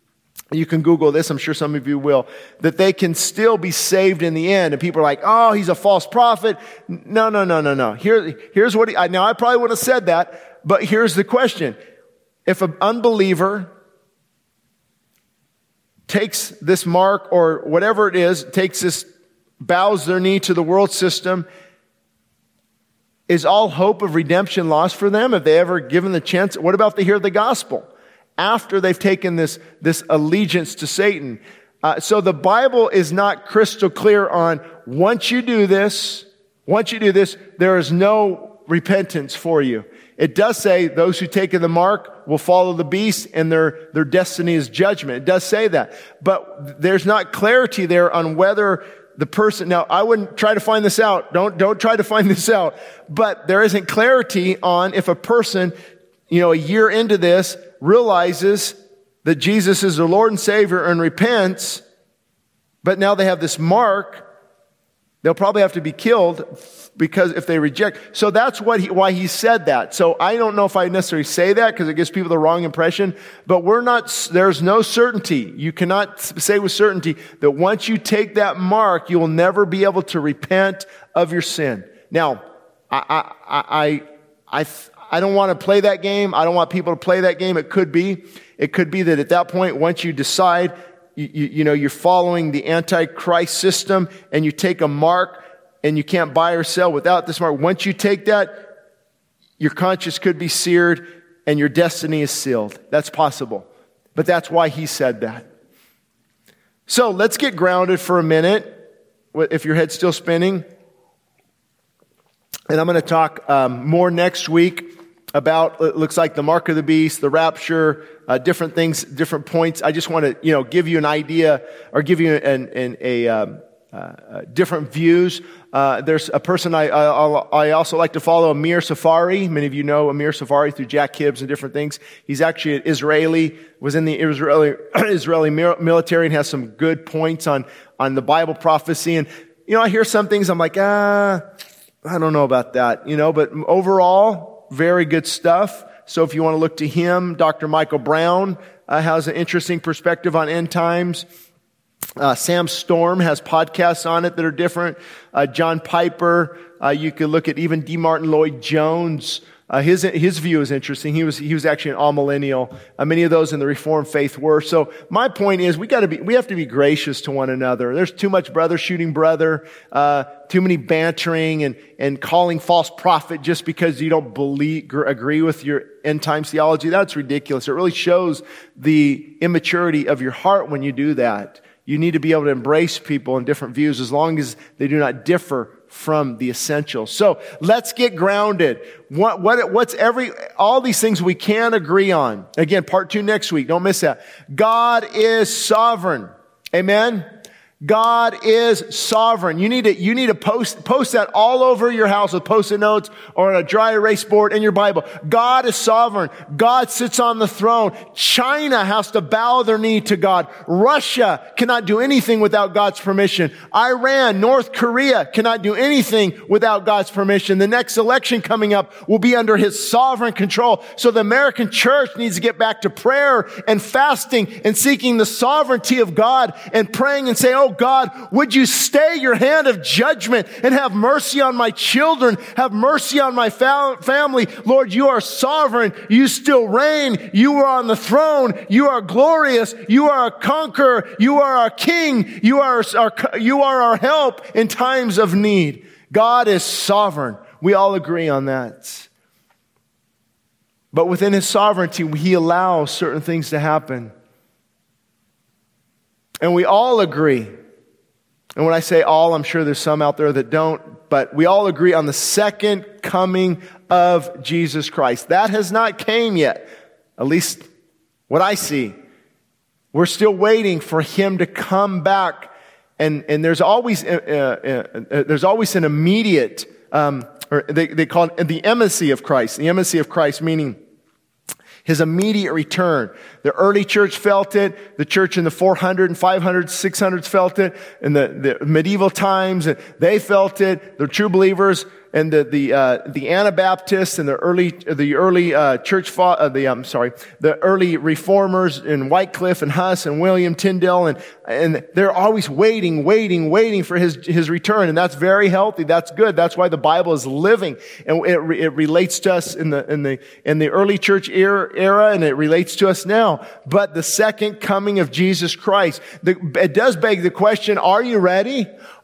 you can Google this, I'm sure some of you will, that they can still be saved in the end. And people are like, oh, he's a false prophet. No, no, no, no, no. Here, here's what he, now I probably would have said that, but here's the question. If an unbeliever takes this mark or whatever it is, takes this bows their knee to the world system, is all hope of redemption lost for them? Have they ever given the chance? What about if they hear the gospel after they've taken this, this allegiance to Satan? Uh, so the Bible is not crystal clear on once you do this, once you do this, there is no repentance for you. It does say those who take the mark will follow the beast and their, their destiny is judgment. It does say that. But there's not clarity there on whether the person, now I wouldn't try to find this out. Don't, don't try to find this out. But there isn't clarity on if a person, you know, a year into this realizes that Jesus is their Lord and Savior and repents, but now they have this mark, they'll probably have to be killed because if they reject. So that's what he, why he said that. So I don't know if I necessarily say that because it gives people the wrong impression, but we're not, there's no certainty. You cannot say with certainty that once you take that mark, you will never be able to repent of your sin. Now, I, I, I, I, I don't want to play that game. I don't want people to play that game. It could be, it could be that at that point, once you decide, you, you, you know, you're following the Antichrist system and you take a mark, and you can't buy or sell without this mark. Once you take that, your conscience could be seared and your destiny is sealed. That's possible. But that's why he said that. So let's get grounded for a minute, if your head's still spinning. And I'm going to talk um, more next week about, it looks like the mark of the beast, the rapture, uh, different things, different points. I just want to, you know, give you an idea or give you an, an, a, um, Uh, different views. Uh, there's a person I, I I also like to follow, Amir Safari. Many of you know Amir Safari through Jack Hibbs and different things. He's actually an Israeli, was in the Israeli Israeli military and has some good points on on the Bible prophecy. And you know, I hear some things I'm like, ah, I don't know about that. You know, but overall, very good stuff. So if you want to look to him, Doctor Michael Brown uh, has an interesting perspective on end times. Uh, Sam Storm has podcasts on it that are different. Uh, John Piper, uh, you could look at even D. Martin Lloyd Jones. Uh, his his view is interesting. He was he was actually an all-millennial. Uh, many of those in the Reformed faith were. So my point is, we got to be we have to be gracious to one another. There's too much brother shooting brother, uh, too many bantering and and calling false prophet just because you don't believe gr- agree with your end times theology. That's ridiculous. It really shows the immaturity of your heart when you do that. You need to be able to embrace people in different views as long as they do not differ from the essentials. So let's get grounded. What, what, what's every, all these things we can agree on. Again, part two next week. Don't miss that. God is sovereign. Amen. God is sovereign. You need to, you need to post, post that all over your house with post-it notes or on a dry erase board in your Bible. God is sovereign. God sits on the throne. China has to bow their knee to God. Russia cannot do anything without God's permission. Iran, North Korea cannot do anything without God's permission. The next election coming up will be under His sovereign control. So the American church needs to get back to prayer and fasting and seeking the sovereignty of God and praying and saying, oh, God, would you stay your hand of judgment and have mercy on my children, have mercy on my fa- family. Lord, you are sovereign. You still reign. You are on the throne. You are glorious. You are a conqueror. You are our king. You are our, you are our help in times of need. God is sovereign. We all agree on that. But within His sovereignty, He allows certain things to happen. And we all agree. And when I say all, I'm sure there's some out there that don't, but we all agree on the second coming of Jesus Christ. That has not came yet, at least what I see. We're still waiting for Him to come back, and and there's always uh, uh, uh, there's always an immediate, um, or they they call it the embassy of Christ. The embassy of Christ meaning His immediate return. The early church felt it. The church in the four hundred and five hundred, six hundreds felt it. In the, the medieval times, they felt it. The true believers and the the uh, the Anabaptists and the early the early uh, church fa- uh, the I'm sorry the early reformers in Wycliffe and Huss and William Tyndale and and they're always waiting, waiting, waiting for his his return, and that's very healthy. That's good. That's why the Bible is living, and it it relates to us in the in the in the early church era, era and it relates to us now. But the second coming of Jesus Christ, the, it does beg the question: are you ready?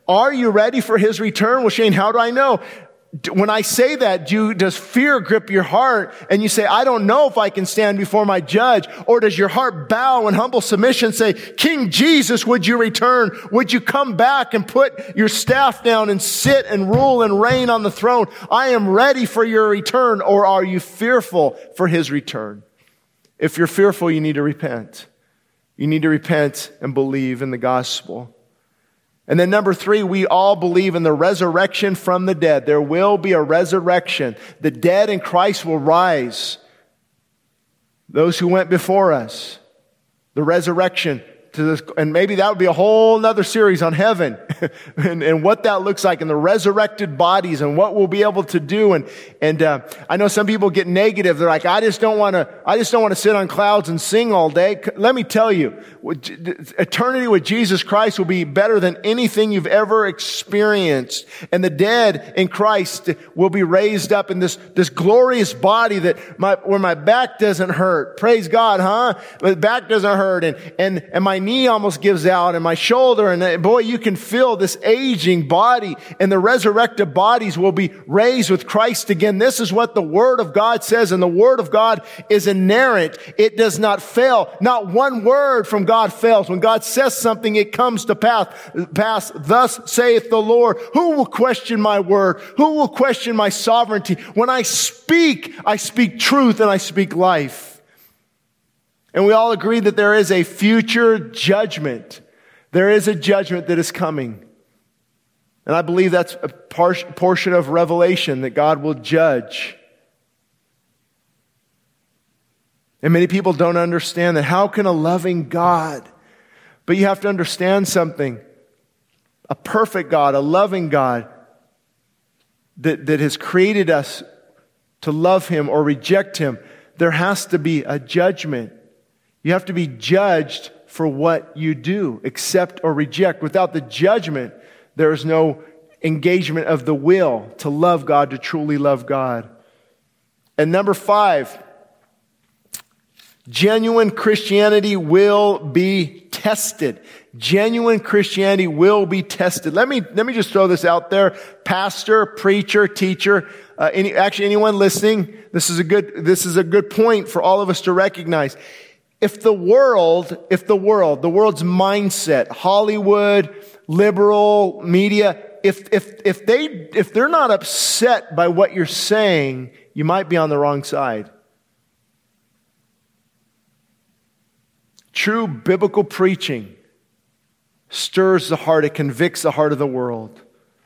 Are you ready for his return? Well, Shane, how do I know? When I say that, do you, does fear grip your heart and you say, I don't know if I can stand before my judge? Or does your heart bow in humble submission, say, King Jesus, would you return? Would you come back and put your staff down and sit and rule and reign on the throne? I am ready for your return. Or are you fearful for his return? If you're fearful, you need to repent. You need to repent and believe in the gospel. And then number three, we all believe in the resurrection from the dead. There will be a resurrection. The dead in Christ will rise. Those who went before us. The resurrection to this, and maybe that would be a whole nother series on heaven and, and what that looks like and the resurrected bodies and what we'll be able to do. And, and, uh, I know some people get negative. They're like, I just don't want to, I just don't want to sit on clouds and sing all day. Let me tell you, eternity with Jesus Christ will be better than anything you've ever experienced. And the dead in Christ will be raised up in this, this glorious body that my, where my back doesn't hurt. Praise God, huh? My back doesn't hurt and, and, and my knee almost gives out and my shoulder, and boy, you can feel this aging body, and the resurrected bodies will be raised with Christ again. This is what the Word of God says, and the Word of God is inerrant. It does not fail. Not one word from God fails. When God says something, it comes to pass. pass. Thus saith the Lord. Who will question my word? Who will question my sovereignty? When I speak, I speak truth and I speak life. And we all agree that there is a future judgment. There is a judgment that is coming. And I believe that's a par- portion of Revelation, that God will judge. And many people don't understand that. How can a loving God? But you have to understand something. A perfect God, a loving God that, that has created us to love Him or reject Him, there has to be a judgment. You have to be judged for what you do, accept or reject. Without the judgment, there is no engagement of the will to love God, to truly love God. And number five, genuine Christianity will be tested. Genuine Christianity will be tested. Let me, let me just throw this out there. Pastor, preacher, teacher, uh, any, actually anyone listening, this is a good, this is a good point for all of us to recognize. If the world, if the world, the world's mindset, Hollywood, liberal media, if, if, if they, if they're not upset by what you're saying, you might be on the wrong side. True biblical preaching stirs the heart. It convicts the heart of the world.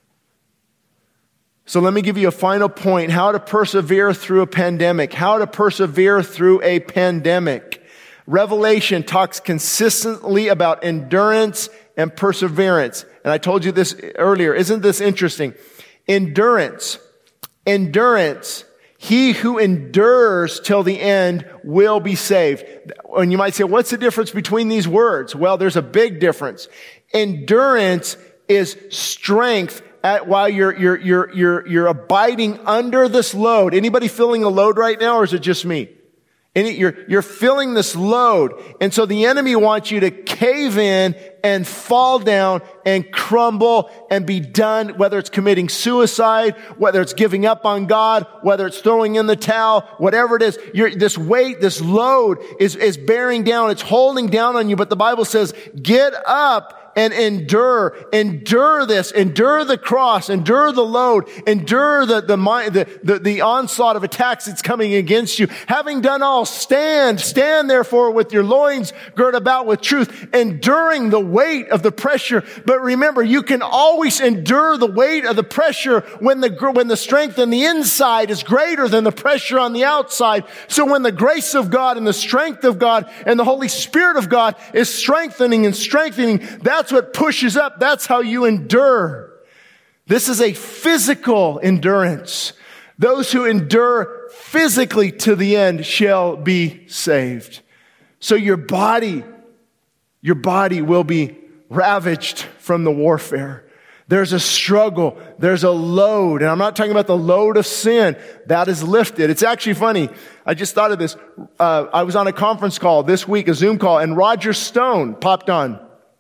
So let me give you a final point. How to persevere through a pandemic. How to persevere through a pandemic. Revelation talks consistently about endurance and perseverance. And I told you this earlier. Isn't this interesting? Endurance. Endurance. He who endures till the end will be saved. And you might say, what's the difference between these words? Well, there's a big difference. Endurance is strength at, while you're, you're, you're, you're, you're abiding under this load. Anybody feeling a load right now, or is it just me? And you're, you're feeling this load. And so the enemy wants you to cave in and fall down and crumble and be done, whether it's committing suicide, whether it's giving up on God, whether it's throwing in the towel, whatever it is. You're, this weight, this load is, is bearing down. It's holding down on you. But the Bible says, get up and endure, endure this, endure the cross, endure the load, endure the, the, the, the, the onslaught of attacks that's coming against you. Having done all, stand, stand therefore with your loins girt about with truth, enduring the weight of the pressure. But remember, you can always endure the weight of the pressure when the, when the strength on the inside is greater than the pressure on the outside. So when the grace of God and the strength of God and the Holy Spirit of God is strengthening and strengthening, that's That's what pushes up. That's how you endure. This is a physical endurance. Those who endure physically to the end shall be saved. So your body, your body will be ravaged from the warfare. There's a struggle. There's a load. And I'm not talking about the load of sin. That is lifted. It's actually funny. I just thought of this. Uh, I was on a conference call this week, a Zoom call, and Roger Stone popped on.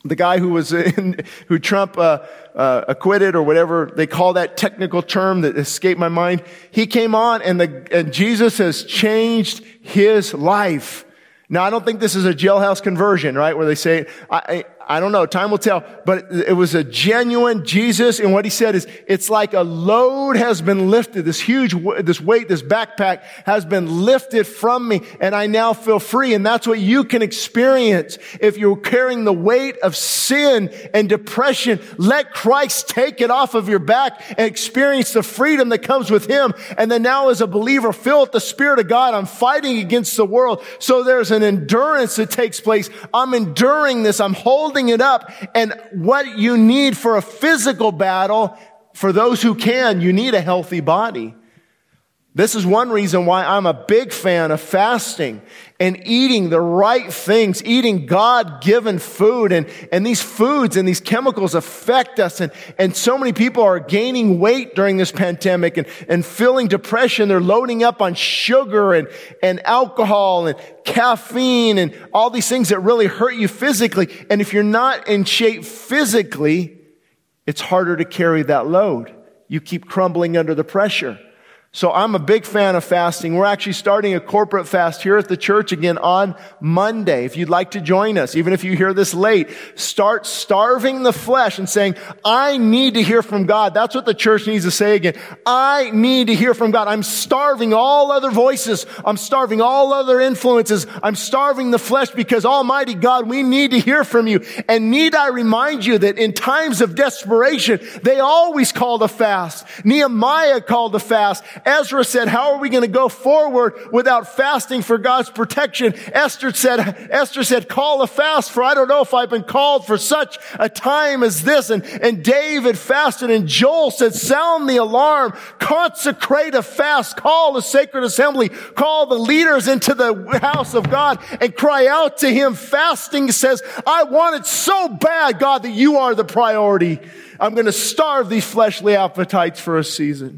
the guy who was in, who Trump uh, uh, acquitted or whatever they call that technical term that escaped my mind, he came on and the and Jesus has changed his life. Now, I don't think this is a jailhouse conversion, right? Where they say, I, I, I don't know, time will tell, but it was a genuine Jesus. And what he said is, it's like a load has been lifted. This huge, this weight, this backpack has been lifted from me and I now feel free. And that's what you can experience if you're carrying the weight of sin and depression. Let Christ take it off of your back and experience the freedom that comes with him. And then now as a believer, filled with the Spirit of God, I'm fighting against the world. So there's an endurance that takes place. I'm enduring this. I'm holding it up. And what you need for a physical battle, for those who can, you need a healthy body. This is one reason why I'm a big fan of fasting and eating the right things, eating God-given food. And, and these foods and these chemicals affect us. And, and so many people are gaining weight during this pandemic and, and feeling depression. They're loading up on sugar and, and alcohol and caffeine and all these things that really hurt you physically. And if you're not in shape physically, it's harder to carry that load. You keep crumbling under the pressure. So I'm a big fan of fasting. We're actually starting a corporate fast here at the church again on Monday. If you'd like to join us, even if you hear this late, start starving the flesh and saying, I need to hear from God. That's what the church needs to say again. I need to hear from God. I'm starving all other voices. I'm starving all other influences. I'm starving the flesh because Almighty God, we need to hear from you. And need I remind you that in times of desperation, they always called a fast. Nehemiah called a fast. Ezra said, how are we going to go forward without fasting for God's protection? Esther said, Esther said, call a fast, for I don't know if I've been called for such a time as this. And, and David fasted, and Joel said, sound the alarm, consecrate a fast, call a sacred assembly, call the leaders into the house of God and cry out to him. Fasting says, I want it so bad, God, that you are the priority. I'm going to starve these fleshly appetites for a season.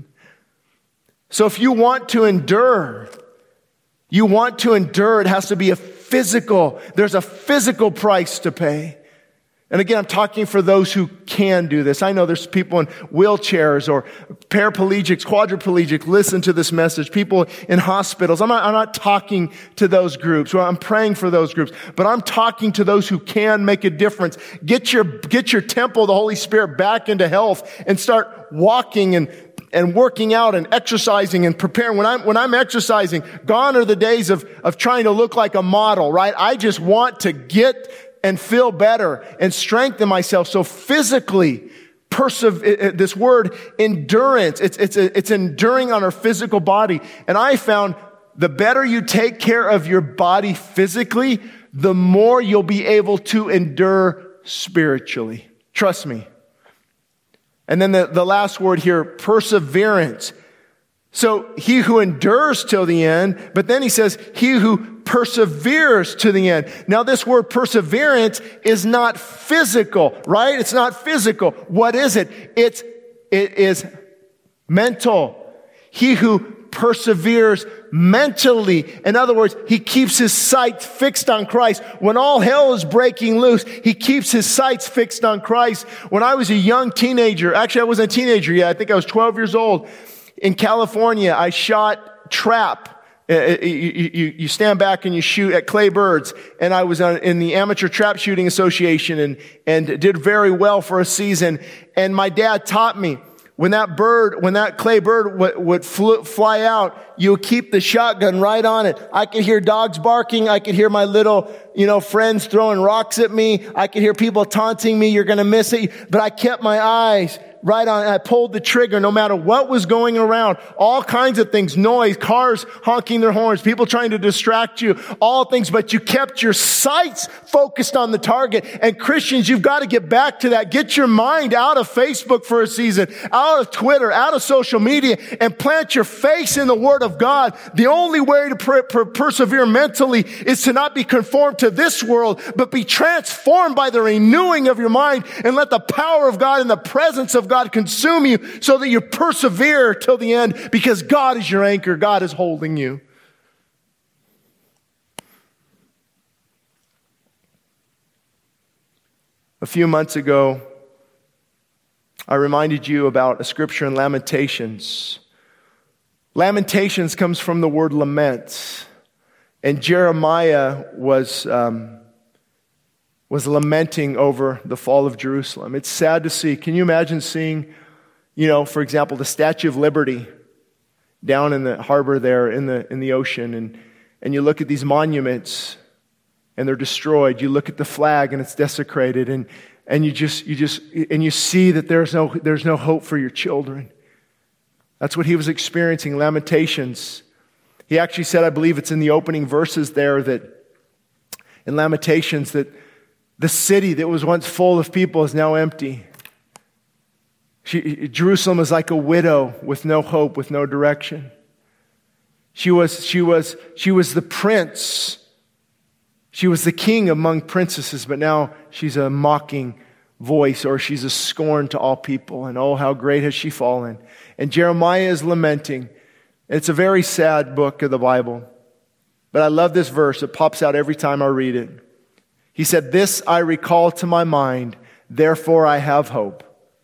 So if you want to endure, you want to endure, it has to be a physical, there's a physical price to pay. And again, I'm talking for those who can do this. I know there's people in wheelchairs or paraplegics, quadriplegics, listen to this message. People in hospitals. I'm not, I'm not talking to those groups. Well, I'm praying for those groups, but I'm talking to those who can make a difference. Get your, get your temple, the Holy Spirit, back into health and start walking and and working out and exercising and preparing. When I'm, when I'm exercising, gone are the days of, of trying to look like a model, right? I just want to get and feel better and strengthen myself. So physically, persever, this word endurance, it's, it's, a, it's enduring on our physical body. And I found the better you take care of your body physically, the more you'll be able to endure spiritually. Trust me. And then the, the last word here, perseverance. So he who endures till the end, but then he says, he who perseveres to the end. Now this word perseverance is not physical, right? It's not physical. What is it? It's, it is mental. He who perseveres mentally. In other words, he keeps his sight fixed on Christ. When all hell is breaking loose, he keeps his sights fixed on Christ. When I was a young teenager, actually I wasn't a teenager yet, I think I was twelve years old, in California, I shot trap. You, you, you stand back and you shoot at clay birds. And I was in the Amateur Trap Shooting Association and, and did very well for a season. And my dad taught me, when that bird, when that clay bird would, would fl- fly out, you would keep the shotgun right on it. I could hear dogs barking. I could hear my little, you know, friends throwing rocks at me. I could hear people taunting me. You're going to miss it. But I kept my eyes right on it. I pulled the trigger no matter what was going around. All kinds of things, noise, cars honking their horns, people trying to distract you, all things, but you kept your sights focused on the target. And Christians, you've got to get back to that. Get your mind out of Facebook for a season, out of Twitter, out of social media, and plant your face in the Word of God. The only way to per- per- persevere mentally is to not be conformed to this world, but be transformed by the renewing of your mind, and let the power of God and the presence of God consume you so that you persevere till the end, because God is your anchor. God is holding you. A few months ago, I reminded you about a scripture in Lamentations. Lamentations comes from the word lament. And Jeremiah was, um, was lamenting over the fall of Jerusalem. It's sad to see. Can you imagine seeing, you know, for example, the Statue of Liberty down in the harbor there in the, in the ocean, and, and you look at these monuments and they're destroyed. You look at the flag and it's desecrated, and, and you just, you just, and you see that there's no, there's no hope for your children. That's what he was experiencing, Lamentations. He actually said, I believe it's in the opening verses there, that in Lamentations, that the city that was once full of people is now empty. She, Jerusalem is like a widow with no hope, with no direction. She was, she was, she was the prince. She was the king among princesses, but now she's a mocking voice, or she's a scorn to all people. And oh, how great has she fallen. And Jeremiah is lamenting. It's a very sad book of the Bible. But I love this verse. It pops out every time I read it. He said, "This I recall to my mind, therefore I have hope."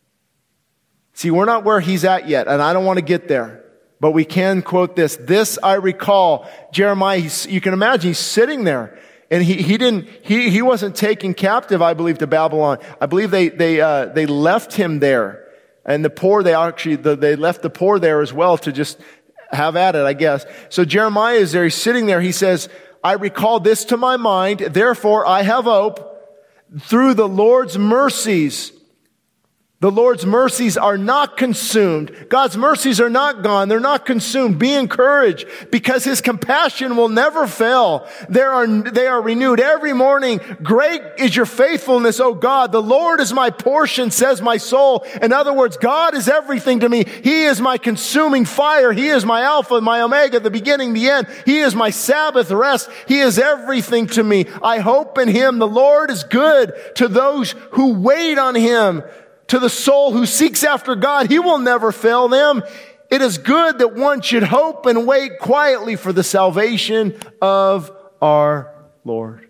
See, we're not where he's at yet, and I don't want to get there. But we can quote this. This I recall. Jeremiah, he's, you can imagine he's sitting there. And he, he didn't, he, he wasn't taken captive, I believe, to Babylon. I believe they, they, uh, they left him there. And the poor, they actually, the, they left the poor there as well to just have at it, I guess. So Jeremiah is there. He's sitting there. He says, I recall this to my mind. Therefore, I have hope through the Lord's mercies. The Lord's mercies are not consumed. God's mercies are not gone. They're not consumed. Be encouraged, because His compassion will never fail. They are, they are renewed every morning. Great is your faithfulness, O God. The Lord is my portion, says my soul. In other words, God is everything to me. He is my consuming fire. He is my Alpha, my Omega, the beginning, the end. He is my Sabbath rest. He is everything to me. I hope in Him. The Lord is good to those who wait on Him. To the soul who seeks after God, He will never fail them. It is good that one should hope and wait quietly for the salvation of our Lord.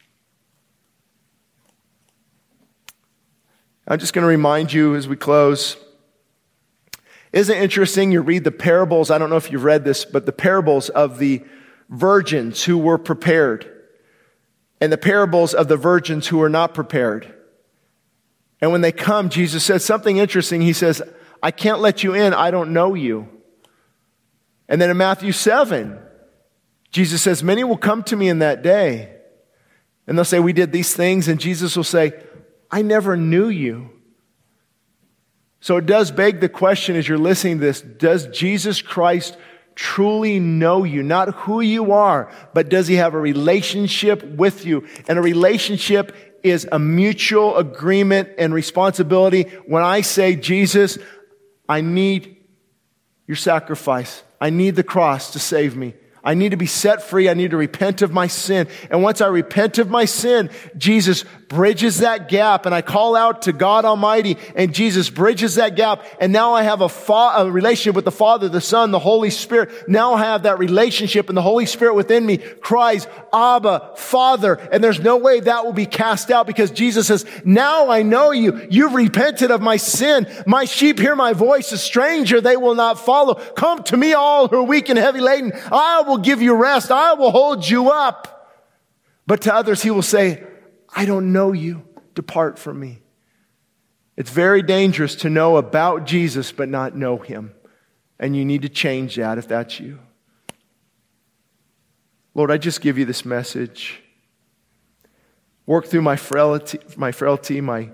I'm just going to remind you as we close. Isn't it interesting? You read the parables. I don't know if you've read this, but the parables of the virgins who were prepared and the parables of the virgins who were not prepared. And when they come, Jesus says something interesting. He says, I can't let you in. I don't know you. And then in Matthew seven, Jesus says, many will come to me in that day. And they'll say, we did these things. And Jesus will say, I never knew you. So it does beg the question as you're listening to this, does Jesus Christ truly know you? Not who you are, but does He have a relationship with you? And a relationship is a mutual agreement and responsibility. When I say, Jesus, I need your sacrifice. I need the cross to save me. I need to be set free. I need to repent of my sin. And once I repent of my sin, Jesus bridges that gap, and I call out to God Almighty, and Jesus bridges that gap. And now I have a, fa- a relationship with the Father, the Son, the Holy Spirit. Now I have that relationship, and the Holy Spirit within me cries, Abba, Father. And there's no way that will be cast out, because Jesus says, now I know you. You've repented of my sin. My sheep hear my voice. A stranger they will not follow. Come to me, all who are weak and heavy laden. I will give you rest. I will hold you up. But to others, He will say, I don't know you. Depart from me. It's very dangerous to know about Jesus but not know Him. And you need to change that if that's you. Lord, I just give you this message. Work through my frailty, my frailty, my,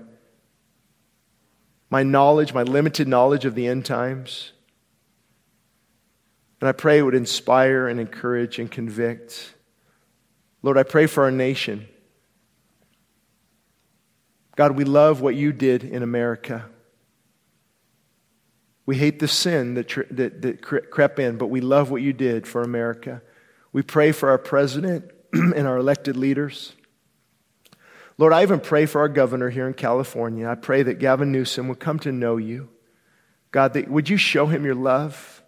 my knowledge, my limited knowledge of the end times. And I pray it would inspire and encourage and convict. Lord, I pray for our nation. God, we love what you did in America. We hate the sin that, tre- that, that crept in, but we love what you did for America. We pray for our president and our elected leaders. Lord, I even pray for our governor here in California. I pray that Gavin Newsom would come to know you. God, that, would you show him your love?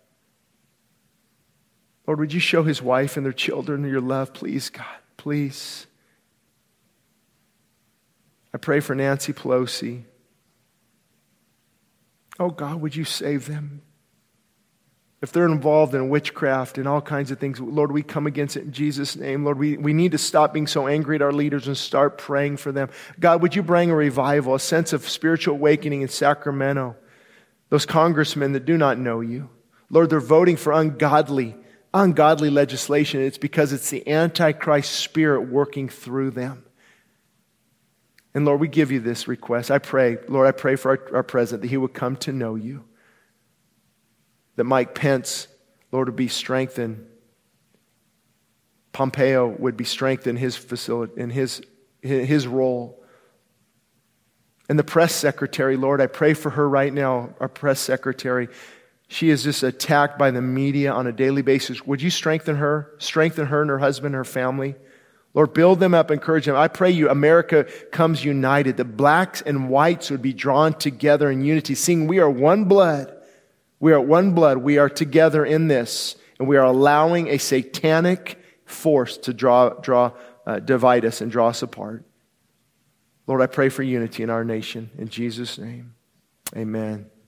Lord, would you show his wife and their children your love? Please, God, please. I pray for Nancy Pelosi. Oh God, would you save them? If they're involved in witchcraft and all kinds of things, Lord, we come against it in Jesus' name. Lord, we, we need to stop being so angry at our leaders and start praying for them. God, would you bring a revival, a sense of spiritual awakening in Sacramento? Those congressmen that do not know you. Lord, they're voting for ungodly, ungodly legislation. It's because it's the Antichrist spirit working through them. And Lord, we give you this request. I pray, Lord, I pray for our, our president that he would come to know you. That Mike Pence, Lord, would be strengthened. Pompeo would be strengthened in his facility, in his, his role. And the press secretary, Lord, I pray for her right now, our press secretary. She is just attacked by the media on a daily basis. Would you strengthen her? Strengthen her and her husband, her family. Lord, build them up, encourage them. I pray you, America comes united. The blacks and whites would be drawn together in unity, seeing we are one blood. We are one blood. We are together in this, and we are allowing a satanic force to draw, draw, uh, divide us and draw us apart. Lord, I pray for unity in our nation. In Jesus' name, amen.